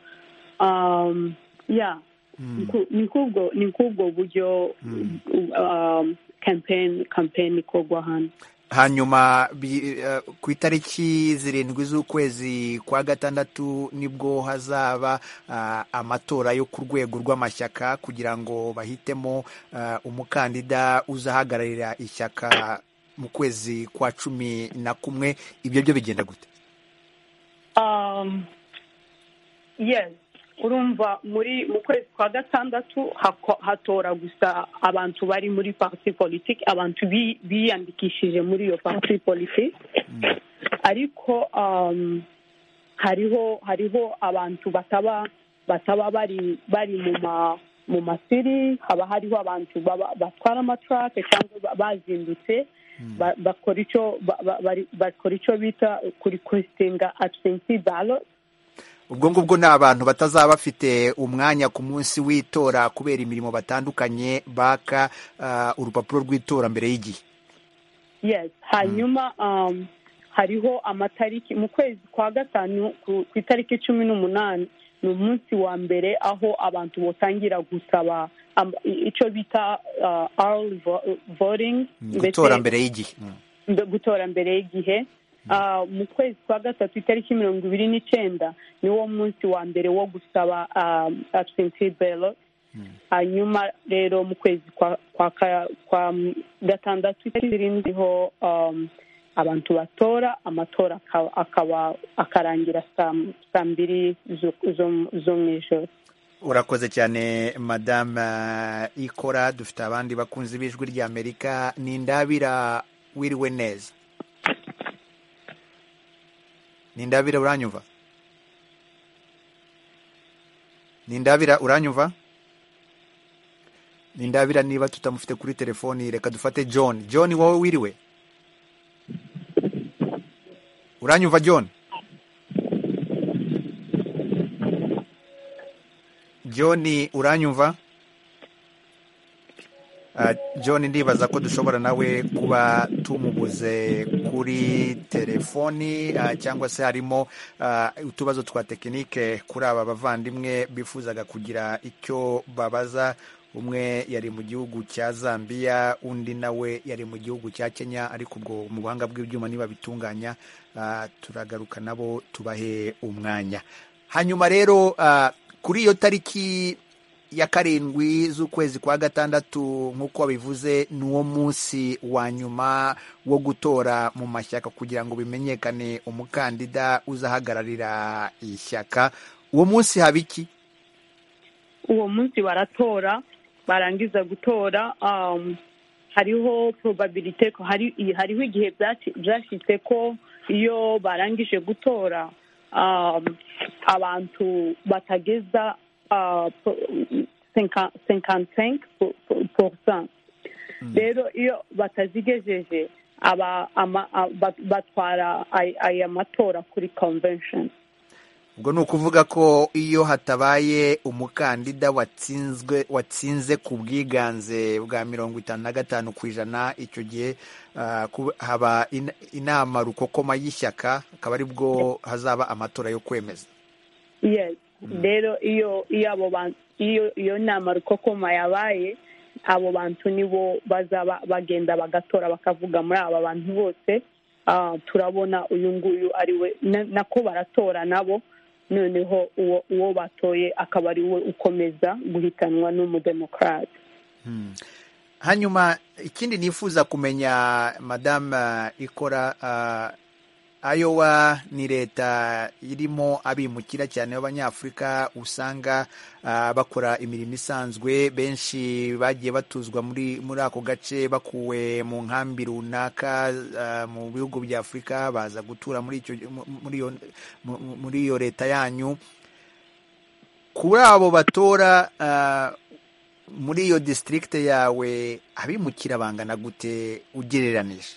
ya ni kubwo ni kubwo buryo campaign campaign ikorwa hano. Hanyuma ku itariki zirindwi z'ukwezi kwa gatandatu nibwo hazaba amatora yo ku rwego rw'amashyaka kugira ngo bahitemo umukandida uzahagararira ishyaka mu kwezi kwa cumi na kumwe. Ibyo byo bigenda gute? Um, yes. Urumva muri mu kwezi kwa gatandatu hatora gusa abantu bari muri parti politique, abantu biyandikishije muri iyo parti politique. Ariko um, hariho hariho abantu bataba bataba bari bari mu ma mu masiri, haba hariho abantu batwara amatrake cyangwa bazindutse bakora icyo bakora icyo bita kuri requestinga absentee ballot. Ubwo ngubwo ni abantu batazaba bafite umwanya ku munsi w'itora kubera imirimo batandukanye, baka uh, urupapuro rw'itora mbere y'igihe. yes hanyuma um, hariho amatariki mu kwezi kwa gatanu ku ku itariki cumi n'umunani ni umunsi wa mbere aho abantu botangira gusaba um, icyo bita uh, early vo- voting gutora mbere y'igihe Mm. mbe- gutora mbere y'igihe Uh, mu kwezi kwa gatatu itariki mirongo ibiri n'icyenda niwo munsi wa mbere wo gusaba um, absentee ballot hanyuma rero mu kwezi kwa kwa, ka- kwa gatandatu itariki zirindwi ho um, abantu batora amatora aka- akaba akarangira saa saa mbiri zo- zo- zo mu ijoro. urakoze cyane madame uh, ikora dufite abandi bakunzi b'ijwi ry'Amerika Nindabira wiriwe neza Nindabira uranyumva Nindabira uranyumva Nindabira niba tutamufite kuri telefoni reka dufate John John wowe wiriwe uranyumva John John uranyumva Uh, John ndibaza ko dushobora nawe kuba tumubuze kuri telefoni uh, cyangwa se harimo uh, utubazo twa tekinike kuri aba bavandimwe bifuzaga kugira icyo babaza umwe yari mu gihugu cya Zambia undi nawe yari mu gihugu cya Kenya ariko ubwo mu buhanga bw'ibyuma niba bitunganya uh, turagaruka nabo tubahe umwanya hanyuma rero uh, kuri iyo tariki ya karindwi z'ukwezi kwa gatandatu nk'uko wabivuze ni uwo munsi wa nyuma wo gutora mu mashyaka kugira ngo bimenyekane umukandida uzahagararira ishyaka uwo munsi haba iki uwo munsi baratora barangiza gutora um, hariho probabilite ko hari hariho igihe byashyitse ko iyo barangije gutora um, abantu batageza cinquante-cinq pour cent rero iyo batazigejeje batwara aya matora kuri convention ubwo ni ukuvuga ko iyo hatabaye umukandida watsinzwe watsinze ku bwiganze bwa mirongo itanu na gatanu ku ijana icyo gihe uh, haba in, inama rukokoma y'ishyaka akaba ari bwo hazaba amatora yo kwemeza yes rero iyo iyo abo bantu iyo iyo nama rukokoma yabaye abo bantu nibo bazaba bagenda bagatora bakavuga muri aba bantu bose uh, turabona uyu nguyu ari we nako baratora nabo noneho uwo uwo batoye akaba ari we ukomeza guhitanwa n'umudemokrate hmm. Hanyuma ikindi nifuza kumenya madame ikora uh, Iowa ni leta irimo abimukira cyane b'abanyafurika usanga uh, bakora imirimo isanzwe benshi bagiye batuzwa muri muri ako gace bakuwe mu nkambi runaka uh, mu bihugu bya Afurika baza gutura muri icyo muri iyo muri iyo leta yanyu kuri abo batora uh, muri iyo district yawe abimukira bangana gute ugereranije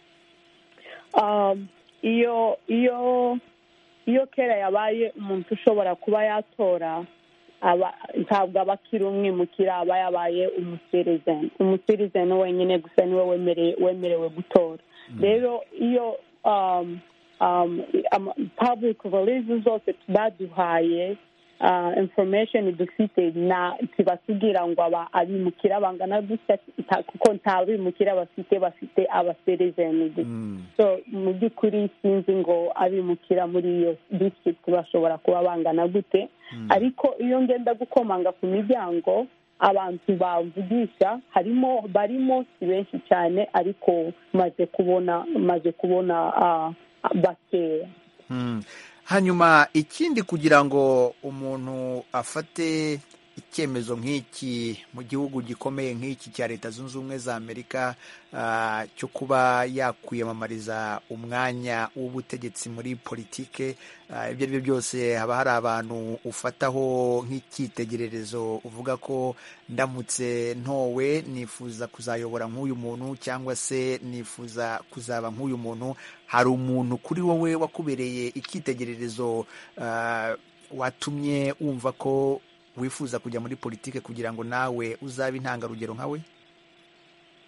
um iyo iyo iyo kera yabaye umuntu ushobora kuba yatora aba ntabwo abakiri umwimukira aba yabaye umusirizeni umusirizeni wenyine gusa niwe wemerewe wemerewe gutora rero iyo um, um, um, public releases zose baduhaye uh, information dufite na tibasugira ngo aba abimukira bangana gusa kuko nta bimukira bafite bafite abaserezeni mm. so mu by'ukuri sinzi ngo abimukira muri iyo district bashobora kuba bangana gute mm. ariko iyo ngenda gukomanga ku miryango abantu bavugisha harimo barimo si benshi cyane ariko maze kubona maze kubona uh, bakeya mm. Hanyuma ikindi kugira ngo umuntu afate icyemezo nk'iki mu gihugu gikomeye nk'iki cya Leta Zunze Ubumwe za Amerika uh, cyo kuba yakwiyamamariza umwanya w'ubutegetsi muri politike uh, ibyo byo byose haba hari abantu ufataho nk'icyitegererezo uvuga ko ndamutse ntowe nifuza kuzayobora nk'uyu muntu cyangwa se nifuza kuzaba nk'uyu muntu hari umuntu kuri wowe wakubereye icyitegererezo uh, watumye wumva ko wifuza kujya muri politike kugira ngo nawe uzabe intangarugero nkawe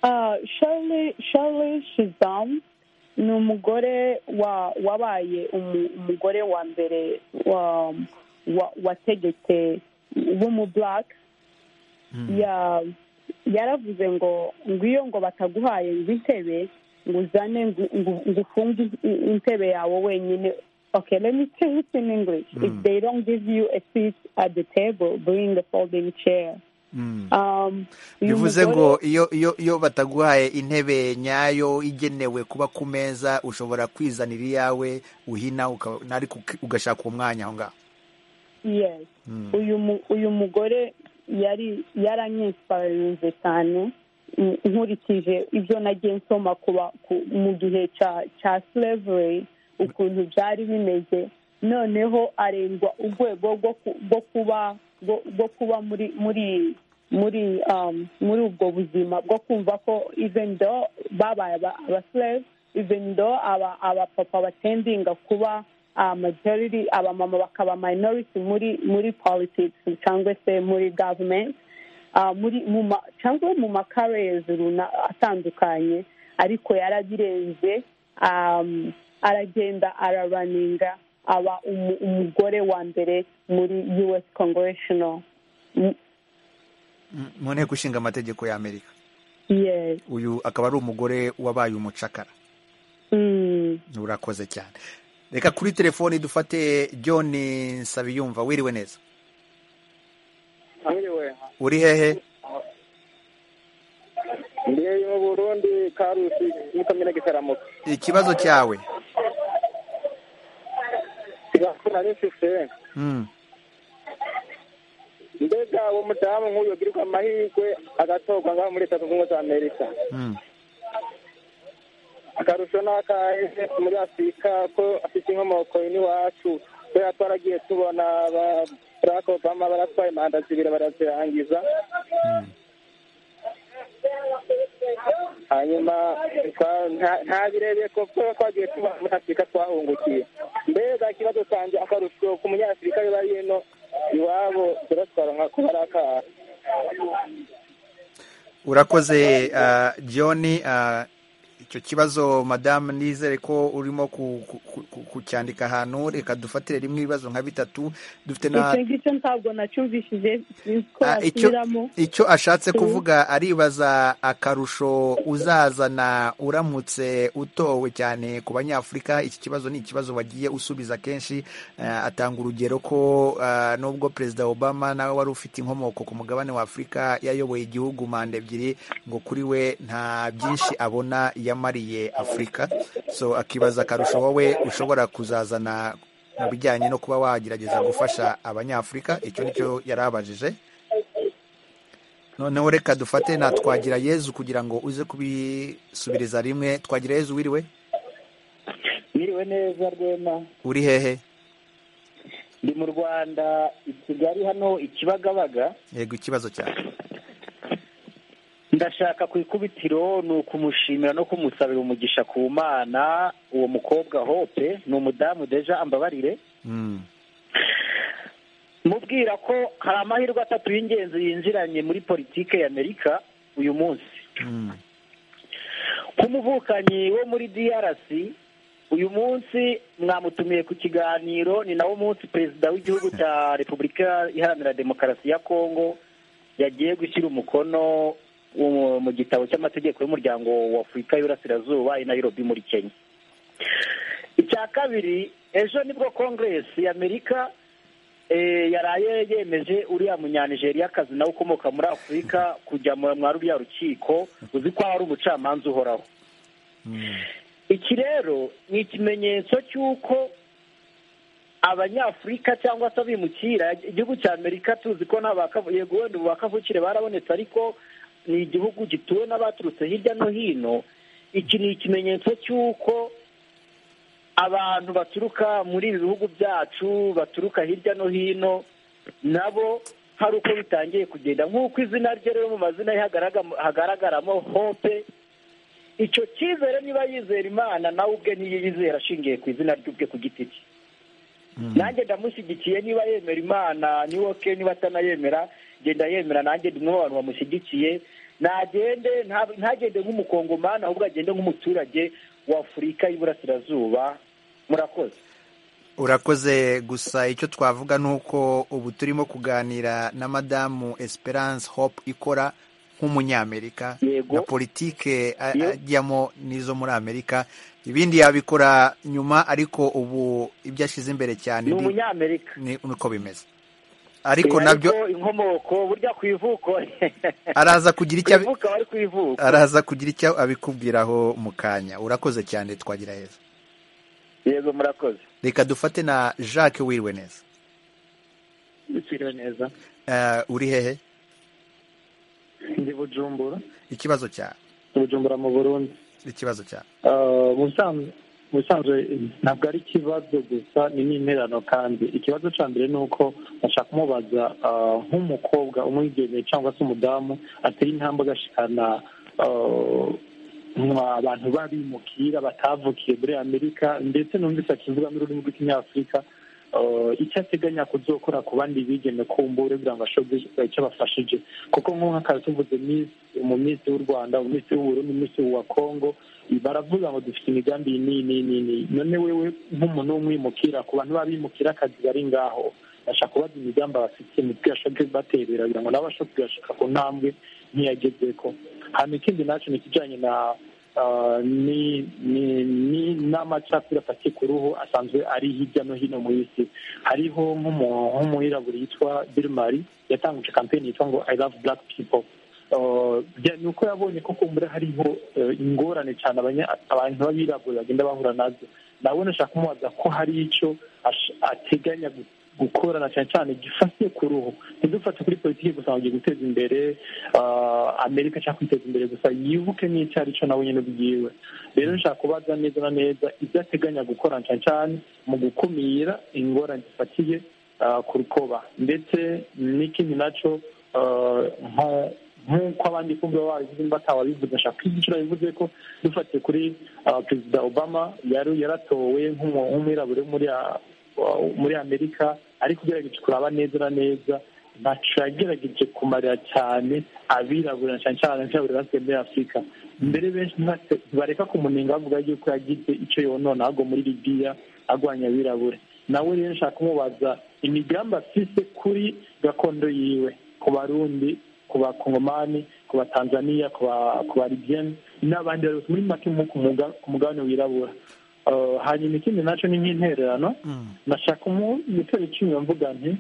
Ah, Shirley Shirley Shizam ni umugore wa wabaye umu- umugore wa mbere wa wa- wategetse w'umu black. ya yaravuze ngo ngwiyo ngo bataguhaye ngo intebe ngo uzane ngo ngo- ngo ufunge in- intebe yawe wenyine. Okay, let me say it in English. If they don't give you a seat at the table, bring a folding chair. Um, uyu bivuze mugore- ngo iyo iyo iyo bataguhaye intebe nyayo igenewe kuba ku meza ushobora kwizanira iyawe uhina uka- ariko uki- ugashaka uwo mwanya aho ngaho. yes uyu mu- uyu mugore yari yaranyinsiparinze cyane mm, nkurikije ibyo nagiye nsoma kuba ku- mu gihe cya cya slavery ukuntu byari bimeze, noneho arengwa urwego rwo ku- rwo kuba rwo- rwo kuba muri muri muri um, muri ubwo buzima bwo kumva ko even though babaye aba aba slave, even though aba abapapa batendinga kuba uh, majority, abamama bakaba minority muri muri politics cyangwa se muri government, uh, muri mu ma- cyangwa mu makarere runa atandukanye, ariko yarabirenze, um, aragenda araraninga aba umu- umugore wa mbere muri U S Congressional. Mm, Mm, mu nteko ishinga amategeko ya Amerika. yes. Uyu akaba ari umugore wabaye umucakara. Mm. Urakoze cyane. Reka kuri telefoni dufate John Nsabiyumva. Wiriwe neza. Mwiriwe. Uri hehe? Ndi mu Burundi, Karusi, muri komine Gitaramuka. Ikibazo cyawe. Kigakura n'ifise. Mm. Mbega uwo mudamu nk'uyu yogirirwa amahirwe agatorwa ngaho muri Leta Zunze Ubumwe za Amerika. Mm. Akarusho n'akahe muri Afurika ko afite inkomoko n'iwacu, kubera twaragiye tubona ba Barack Obama baratwaye manda zibiri barazirangiza. Hanyuma twa- nta- nta birebeye ko kubera twagiye tuba muri Afurika twahungukiye. Mbega ikibazo cyanjye akarusho ku munyafurika biba hino iwabo turatwara nka kuba ari akaha. Urakoze uh, John, uh, icyo kibazo madamu nizere ko urimo ku- ku- ku- kucyandika ahantu. Reka dufatire rimwe ibibazo nka bitatu. Dufite na icyo ngicyo ntabwo nacyumvishije, sinzi ko Ah, icyo wasubiramo. icyo ashatse kuvuga aribaza akarusho uzazana uramutse utowe cyane ku banyafurika. Iki kibazo ni ikibazo wagiye usubiza kenshi. Uh, atanga urugero ko uh, nubwo Perezida Obama nawe wari ufite inkomoko ku mugabane wa Afurika yayoboye igihugu manda ebyiri, ngo kuri we nta byinshi abona yamariye Afurika. So akibaza akarusho wowe ushobora kuzazana mu bijyanye no kuba wagerageza gufasha abanyafurika. Icyo nicyo yarabajije. Noneho reka dufate na Twagira Yezu kugira ngo uze kubisubiriza rimwe. Twagira Yezu, wiriwe? Mwiriwe neza Rwema. Uri hehe? Ndi mu Rwanda, i Kigali hano i Kibagabaga. Yego, ikibazo cyawe. Ndashaka ku ikubitiro ni ukumushimira no kumusabira umugisha ku Mana. Uwo mukobwa Hope ni umudamu deja ambabarire, Mm. mubwira ko hari amahirwe atatu y'ingenzi yinjiranye muri politike ya Amerika uyu munsi. Mm. Kumuvukanyi wo muri D R C uyu munsi mwamutumiye ku kiganiro, ni nawo munsi perezida w'igihugu cya Repubulika Iharanira Demokarasi ya Kongo yagiye gushyira umukono mu- mu gitabo cy'amategeko y'umuryango wa Afurika y'Uburasirazuba i Nairobi muri Kenya. Icya kabiri, ejo nibwo Congress ya Amerika eh, yaraye yemeje uriya munyanigeriakazi nawe ukomoka muri Afurika kujya mu mwa ruriya rukiko, uzi ko ari umucamanza uhoraho. Iki rero ni ikimenyetso cy'uko abanyafurika cyangwa se abimukira, igihugu cya Amerika tuzi ko n'abakavuye wenda ubu bakavukire barabonetse, ariko ni igihugu gituwe n'abaturutse hirya no hino. Iki ni ikimenyetso cy'uko abantu baturuka muri ibi bihugu byacu, baturuka hirya no hino, nabo hari uko bitangiye kugenda, nk'uko izina rye rero mu mazina ye hagaragamo- hagaragaramo Hope. Icyo cyizere niba yizera Imana nawe ubwe niyo yizera ashingiye ku izina ry'ubwe ku giti cye. nanjye ndamushyigikiye niba yemera imana ni woke niba atanayemera genda yemera nanjye ndi umwe mu bantu bamushyigikiye ntagende ntagende nk'umukongomani ahubwo agende nk'umuturage wa Afurika y'Iburasirazuba. Murakoze. Urakoze. Gusa icyo twavuga ni uko ubu turimo kuganira na madamu Esperance Hope ikora nk'umunyamerika na politike ajyamo n'izo muri Amerika, ibindi yabikora nyuma, ariko ubu ibyo ashyize imbere cyane ni umunyamerika niko bimeze. Ariko nabyo inkomoko burya ku ivuko araza kugira icyo araza kugira icyo abikubwiraho mu kanya. Urakoze cyane, twagira heza. Yego murakoze. Reka dufate na Jacques wiriwe neza. Wiriwe neza. Uh, uri hehe? Ndi Bujumbura. Ikibazo cya Bujumbura mu Burundi. Ikibazo cya uh, musanzwe musanzwe ntabwo ari ikibazo gusa, ni n'interano kandi. Ikibazo cya mbere ni uko bashaka kumubaza uh, nk'umukobwa umwigeme cyangwa se umudamu atari intambwe agashikana uh, abantu babimukira batavukiye muri Amerika, ndetse numvise akivuga n'ururimi rw'ikinyafurika, icyo ateganya kuzokora ku bandi bigeme kumbure kugira ngo ashobore icyo bafashije. Kuko nk'akazi tuvuze mu minsi y'u Rwanda, mu minsi y'Uburundi, mu minsi wa Kongo, baravuga ngo dufite imigambi nini nini. None wewe nk'umuntu w'umwimukira, ku bantu babimukira akazi bari ngaho, bashaka kubaza imigambi bafite mu twashobwe baterera kugira ngo nabo bashobore kugashika ku ntambwe ntiyagezeko. Hano ikindi naco ni kijanye na Uh, ni ni ni n'amacakubiri afatiye ku ruhu asanzwe ari hirya no hino mu isi. Hariho nk'umwirabura yitwa Bill Murray yatanguje kampeni yitwa ngo I love black people. Uh, ni uko yabonye ko kumbura hariho uh, ingorane cyane abantu b'abirabura bagenda bahura nazo. Nawe nashaka kumubaza ko hari icyo ateganya gukorana cyane cyane gifatiye ku ruhu, ntidufate kuri politiki gusa ngo guteza imbere Amerika cyangwa kwiteza imbere gusa, yibuke n'icyo ari cyo nawe nyine ubwiwe. Rero nshaka kubaza neza na neza ibyo ateganya gukora cyane cyane mu gukumira ingorane zifatiye ku rukoba, ndetse n'ikindi nacyo nk'uko abandi kumva babivuze batawabivuze, nshaka kwigicira bivuze ko dufatiye kuri perezida Obama yari yaratowe nk'umwirabure muri muri Amerika, ariko ugerageje kuraba neza na neza ntaco yagerageje kumarira cyane abirabura cyane cyane nk'abirabura basigaye muri Afurika. Mbere benshi ntibareka kumunenga bavuga yuko yagize icyo yonona ahubwo muri Libya agwanya abirabura. Nawe rero nshaka kumubaza imigambi afise kuri gakondo yiwe, ku Barundi, ku Bakongomani, ku Batanzania, ku Balibyeni n'abandi bose muri make ku mugabane wirabura. Hanyuma ikindi nacyo ni nk'intererano, nashaka gutera icumi mvuga nti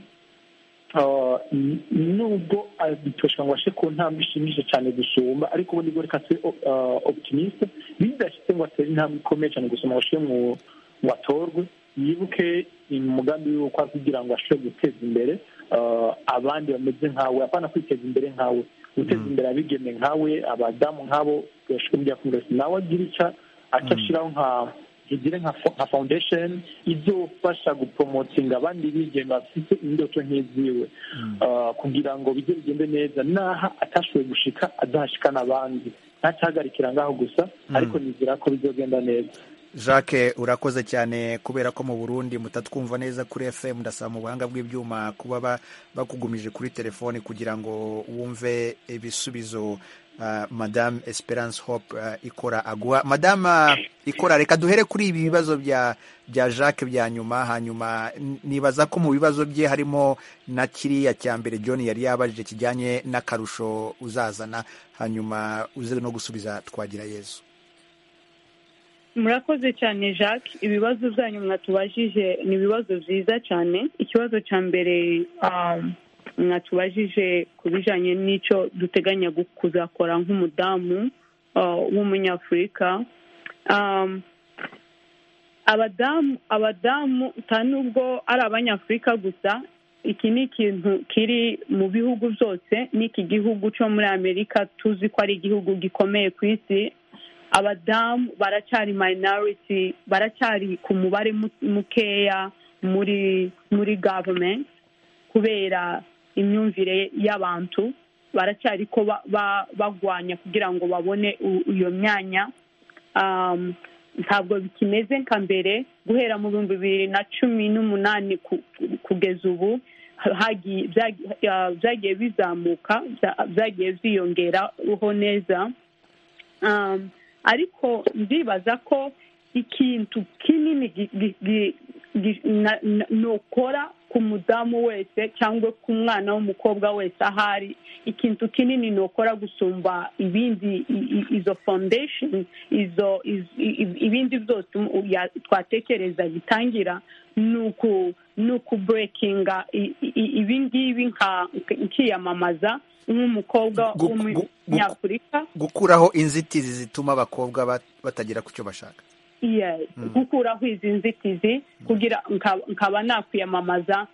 nubwo bitoshka ngo ashe ku ntambwe ishimishije cyane gusumba, ariko ubundi bwo reka tube optimiste, bidashitse ngo atere intambwe ikomeye cyane gusoma ngo ashe mu watorwe, yibuke umugambi w'uko kugira ngo ashobore guteza imbere abandi bameze nkawe, apana kwiteza imbere nkawe, guteza imbere abigeme nkawe, abadamu nkabo bashobora kujya Congress, nawe agira icyo acashiraho nka igire nka foundation izofasha gupromotinga abandi bigeme bafite indoto nk'iziwe, kugira ngo bijye bigende neza, naha atashoboye gushika azashika n'abandi, ntacahagarikira ngaho gusa, ariko nizera ko bizogenda neza. Jacques, urakoze cyane. Kubera ko mu Burundi mutatwumva neza kuri F M, ndasaba mu buhanga bw'ibyuma kuba bakugumije kuri telefone kugira ngo wumve ibisubizo Uh, Madame Esperance Hope uh, ikora agwa. Madame uh, ikora, reka duhere kuri ibi bibazo bya bya Jacques bya nyuma, hanyuma nibaza ko mu bibazo bye harimo na kiriya cya mbere John yari yabajije kijyanye n'akarusho uzazana, hanyuma uze no gusubiza twagira Yesu. Murakoze cyane Jacques, ibibazo byanyu mwatubajije ni ibibazo byiza cyane. Ikibazo cya mbere um, mwatubajije ku bijyanye n'icyo duteganya kuzakora nk'umudamu w'umunyafurika. abadamu abadamu nta nubwo ari abanyafurika gusa, iki ni ikintu kiri mu bihugu byose. n'iki gihugu cyo muri Amerika tuzi ko ari igihugu gikomeye ku isi, abadamu baracyari minority, baracyari ku mubare mukeya muri muri government kubera imyumvire y'abantu, baracyari ko bagwanya kugira ngo babone iyo myanya. ntabwo bikimeze nka mbere. Guhera mu bihumbi bibiri na cumi n'umunani kugeza ubu byagiye bizamuka, byagiye byiyongeraho neza, ariko ndibaza ko ikintu kinini nokora ku mudamu wese cyangwa ku mwana w'umukobwa wese ahari, ikintu kinini nokora gusumba ibindi, izo foundation, izo ibindi byose twatekereza bitangira, nuku nuku breakinga ibingibi nkiyamamaza nk'umukobwa w'umunyafurika, gukuraho inzitizi zituma abakobwa batagera ku cyo bashaka. Yes, gukuraho izi nzitizi kugira nkaba nakwiyamamaza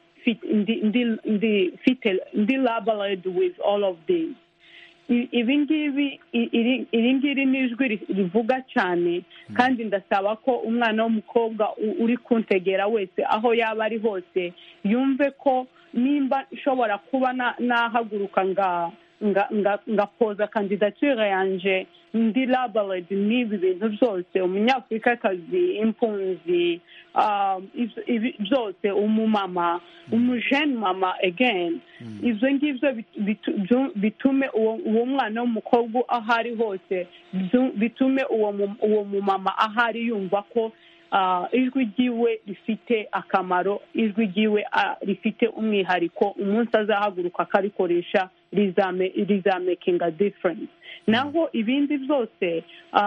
ndi labeled with all of this. Ibi ngibi iri ngiri ni ijwi rivuga cyane, kandi ndasaba ko umwana w'umukobwa uri kuntegera wese aho yaba ari hose yumve ko nimba nshobora kuba nahaguruka nga ngapoza kandidature yanje ndi labeled n'ibi bintu byose, umunyafurikakazi, impunzi, byose, umumama, umujene mama again, ibyo ngibyo bitume uwo mwana w'umukobwa aho ari hose, bitume uwo mumama ahari yumva ko ijwi ryiwe rifite akamaro, ijwi ryiwe rifite umwihariko, umunsi azahaguruka akarikoresha rizamekinga a difference. Naho ibindi byose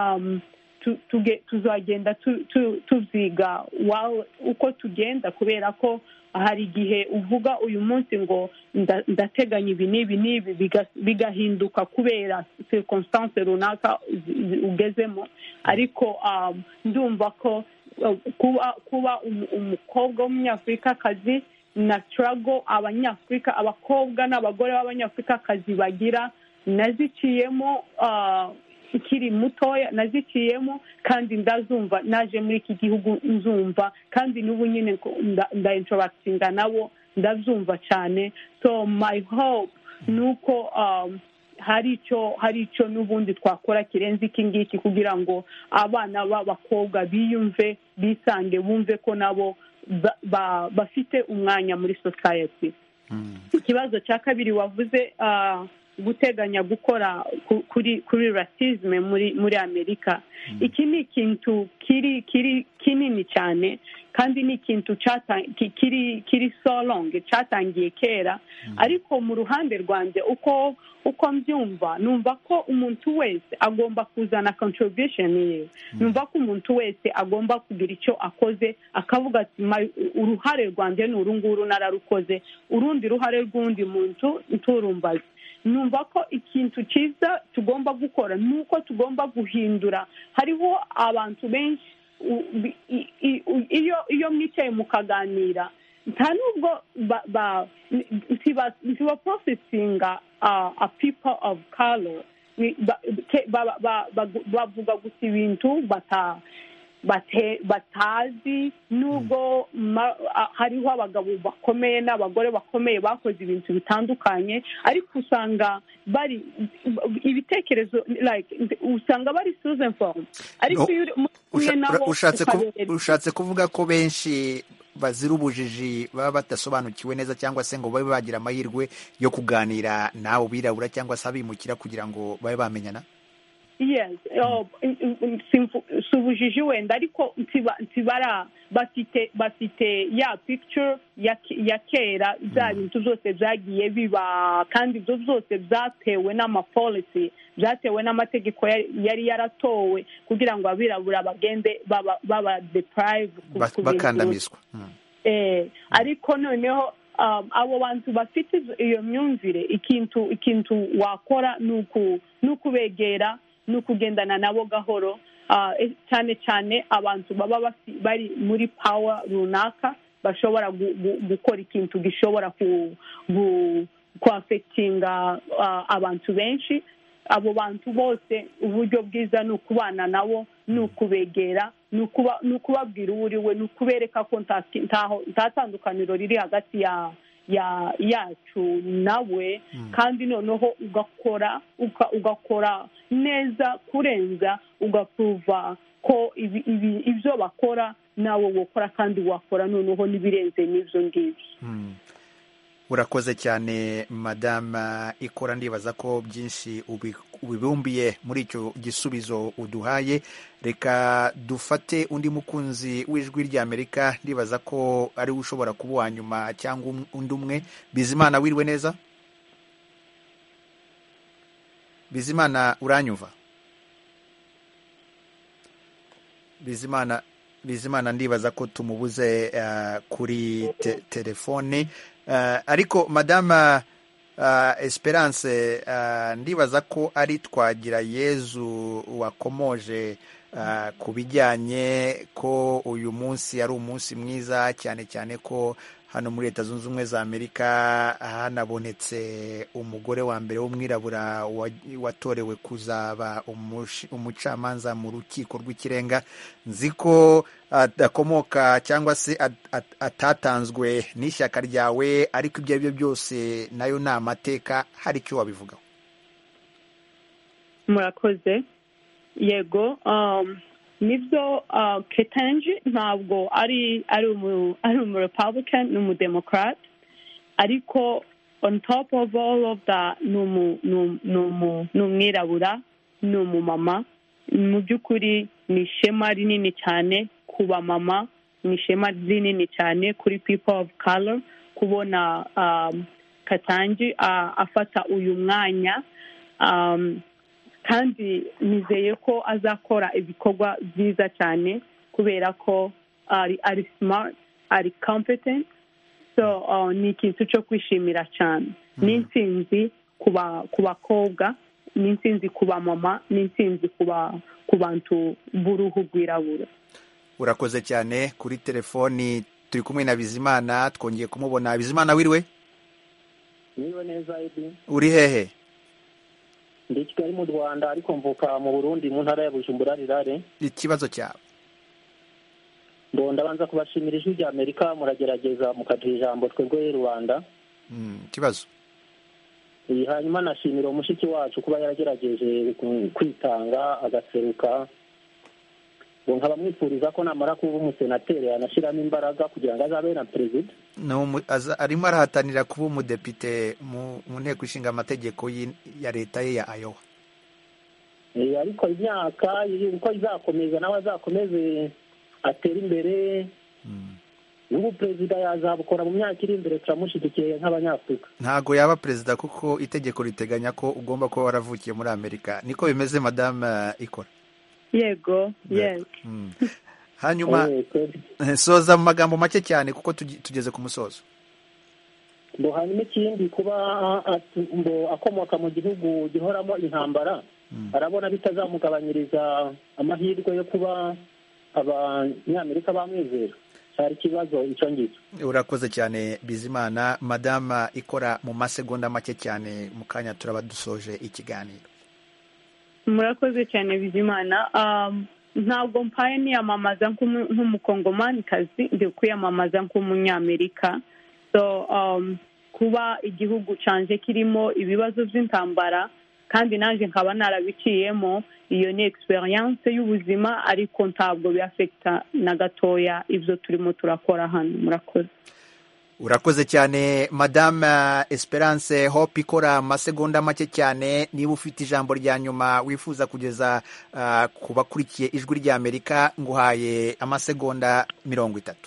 tuzagenda tubyiga uko tugenda, kubera ko hari igihe uvuga uyu munsi ngo ndateganya ibi n'ibi n'ibi bigahinduka kubera circumstance runaka ugezemo, ariko ndumva ko kuba kuba umukobwa w'umunyafurikakazi na struggle abanyafurika, abakobwa n'abagore b'abanyafurikakazi bagira, naziciyemo ikiri mutoya, naziciyemo kandi ndazumva, naje muri iki gihugu nzumva, kandi n'ubu nyine nda interactinga nabo ndazumva cyane. So my hope nuko hari icyo hari icyo n'ubundi twakora kirenze iki ngiki kugira ngo abana b'abakobwa biyumve, bisange, bumve ko nabo bafite umwanya muri society. Ikibazo cya kabiri wavuze guteganya gukora kuri kuri racisme muri muri Amerika, iki ni ikintu kiri kiri kinini cyane, kandi ni ikintu kiri kiri so long, cyatangiye kera, ariko mu ruhande rwanjye uko uko mbyumva, numva ko umuntu wese agomba kuzana contribution ye, numva ko umuntu wese agomba kugira icyo akoze, akavuga ati uruhare rwanjye ni urunguru nararukoze, urundi ruhare rw'undi muntu nturumbaze. Numva ko ikintu cyiza tugomba gukora nuko tugomba guhindura. Hariho abantu benshi iyo iyo mwicaye mukaganira, nta nubwo ntiba processinga a people of color, bavuga gusa ibintu bata batazi, nubwo hariho abagabo bakomeye n'abagore bakomeye bakoze ibintu bitandukanye, ariko usanga bari ibitekerezo like usanga bari susan form, ariko ushatse kuvuga ko benshi bazira ubujiji baba badasobanukiwe neza, cyangwa se ngo babe bagira amahirwe yo kuganira nawe birabura cyangwa se abimukira kugira ngo babe bamenyana. Yes, subujiji wenda, ariko ntibara bafite bafite ya picture ya kera, bya bintu byose byagiye biba, kandi ibyo byose byatewe n'amapolicy, byatewe n'amategeko yari yaratowe kugira ngo abirabura bagende baba deprive, bakandamizwa. Ariko noneho abo bantu bafite iyo myumvire, ikintu ikintu wakora n'ukubegera, n'ukugendana nabo gahoro, cyane cyane abantu baba bari muri power runaka, bashobora gukora ikintu gishobora kuafectinga abantu benshi. Abo bantu bose uburyo bwiza ni ukubana nabo, ni ukubegera, ni ukubabwira uwo uriwe, ni ukubereka ko nta tandukaniro riri hagati ya yacu nawe kandi noneho ugakora ugakora neza kurenza ugapuruva ko ibyo bakora nawe wokora kandi wakora noneho n'ibirenze n'ibyo ngibyo. Urakoze cyane madame Ikora, ndibaza ko byinshi ubibumbiye muri icyo gisubizo uduhaye. Reka dufate undi mukunzi w'ijwi ry'Amerika, ndibaza ko ari ushobora kuba uwa nyuma cyangwa undi umwe. Bizimana, wiriwe neza? Bizimana, uranyumva? Bizimana Bizimana ndibaza ko tumubuze uh, kuri te telefone. Uh, ariko madame uh, Esperance, uh, ndibaza ko ari Twagirayezu wakomoje uh, ku bijyanye ko uyu munsi ari umunsi mwiza, cyane cyane ko hano muri Leta Zunze Ubumwe za Amerika hanabonetse umugore wa mbere w'umwirabura watorewe kuzaba umucamanza mu rukiko rw'ikirenga. Nzi ko adakomoka cyangwa se atatanzwe n'ishyaka ryawe, ariko ibyo ari byo byose nayo ni amateka. Hari icyo wabivugaho? Murakoze. Yego, um, nibyo Ketanji ntabwo ari ari umu ari umu Republican n'umu Democrat, ariko on top of all of that n'umu n'umu n'umwirabura n'umumama. Mu by'ukuri ni ishema rinini cyane kuba mama, ni ishema rinini cyane kuri people of color kubona um, Ketanji uh, afata uyu mwanya, um, kandi nizeye ko azakora ibikorwa byiza cyane kubera ko ari ari smart, ari competent. So uh, ni ikintu cyo kwishimira cyane. Mm. Ni intsinzi kuba kubakobwa, ni intsinzi kuba mama, ni intsinzi kuba ku bantu b'uruhu rwirabura. Urakoze cyane. Kuri telefoni turi kumwe na Bizimana, twongeye kumubona. Bizimana, wiriwe? Niwe neza Edi. Uri hehe? Ndi Kigali mu Rwanda, ariko mvuka mu Burundi mu ntara ya Bujumbura rirare. Ikibazo cyawe? Ndo ndabanza kubashimira ijwi rya Amerika, muragerageza mukaduha ijambo twebwe Rwanda. Mm, kibazo. Iyi hanyuma nashimira umushiki wacu kuba yaragerageje kwitanga agaseruka. Ngo nkaba mwifuriza ko namara kuba umusenateri yanashiramo imbaraga kugira ngo azabe na perezida. No, arimo arahatanira kuba umudepite mu nteko ishinga amategeko ya leta ye ya Iowa. Eh, ariko imyaka uko izakomeza nawe azakomeze atera imbere. Mm. Ubu perezida yazabukora mu myaka iri imbere, turamushyigikiye nk'abanyafurika. Ntago yaba perezida kuko itegeko riteganya ko ugomba kuba waravukiye muri Amerika. Niko bimeze madame Ikora? Yego, yes. Mm. Hanyuma soza mu magambo make cyane kuko tugeze ku musozo. Ngo hanyuma ikindi kuba ngo akomoka mu gihugu gihoramo intambara, mm. arabona bitazamugabanyiriza amahirwe yo kuba abanyamerika bamwizera. Hari kibazo icyo ngicyo. Urakoze cyane Bizimana. Madame Ikora, mu masegonda make cyane, mu kanya turaba dusoje ikiganiro. Murakoze cyane Bizimana. Um, ntabwo mpaye niyamamaza nk'umukongomanikazi, ndi kwiyamamaza nk'umunyamerika. So um, kuba igihugu canje kirimo ibibazo by'intambara kandi nanjye nkaba narabiciyemo, iyo ni experience y'ubuzima, ariko ntabwo biafecta na gatoya ibyo turimo turakora hano. Murakoze. Urakoze cyane Madame Esperance Hope Ikora. Amasegonda make cyane, niba ufite ijambo rya nyuma wifuza kugeza uh, ku bakurikiye ijwi rya Amerika, nguhaye amasegonda mirongo itatu.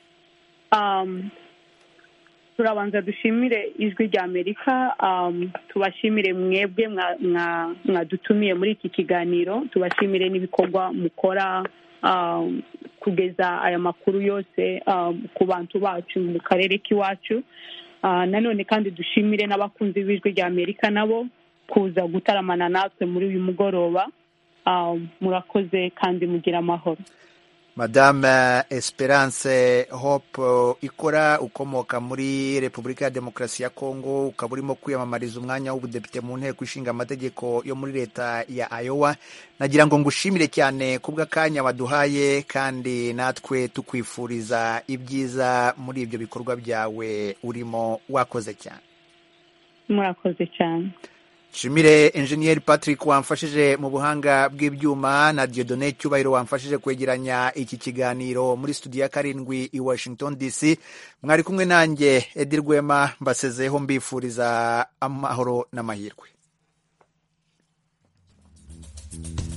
Um, turabanza dushimire ijwi rya Amerika, um, tubashimire mwebwe mwadutumiye muri iki kiganiro, tubashimire n'ibikorwa mukora um, kugeza aya makuru yose um, ku bantu bacu mu karere k'iwacu. Uh, nanone kandi dushimire n'abakunzi b'ijwi rya Amerika nabo kuza gutaramana natwe muri uyu mugoroba. Um, murakoze kandi mugira amahoro. Madame Esperance Hope ikora ukomoka muri Repubulika ya Demokarasi ya Kongo, ukaba urimo kwiyamamariza umwanya w'ubudepite mu nteko ishinga amategeko yo muri leta ya Iowa. Nagira ngo ngushimire cyane kubw'akanya waduhaye, kandi natwe tukwifuriza ibyiza muri ibyo bikorwa byawe urimo. Wakoze cyane. Murakoze cyane. Shimire Engineer Patrick wamfashije mu buhanga bw'ibyuma, na Dieudonné Cyubahiro wamfashije kwegeranya iki kiganiro muri studio ya karindwi i Washington D C. Mwari kumwe nanjye Edi Rwema, mbasezeho mbifuriza amahoro n'amahirwe.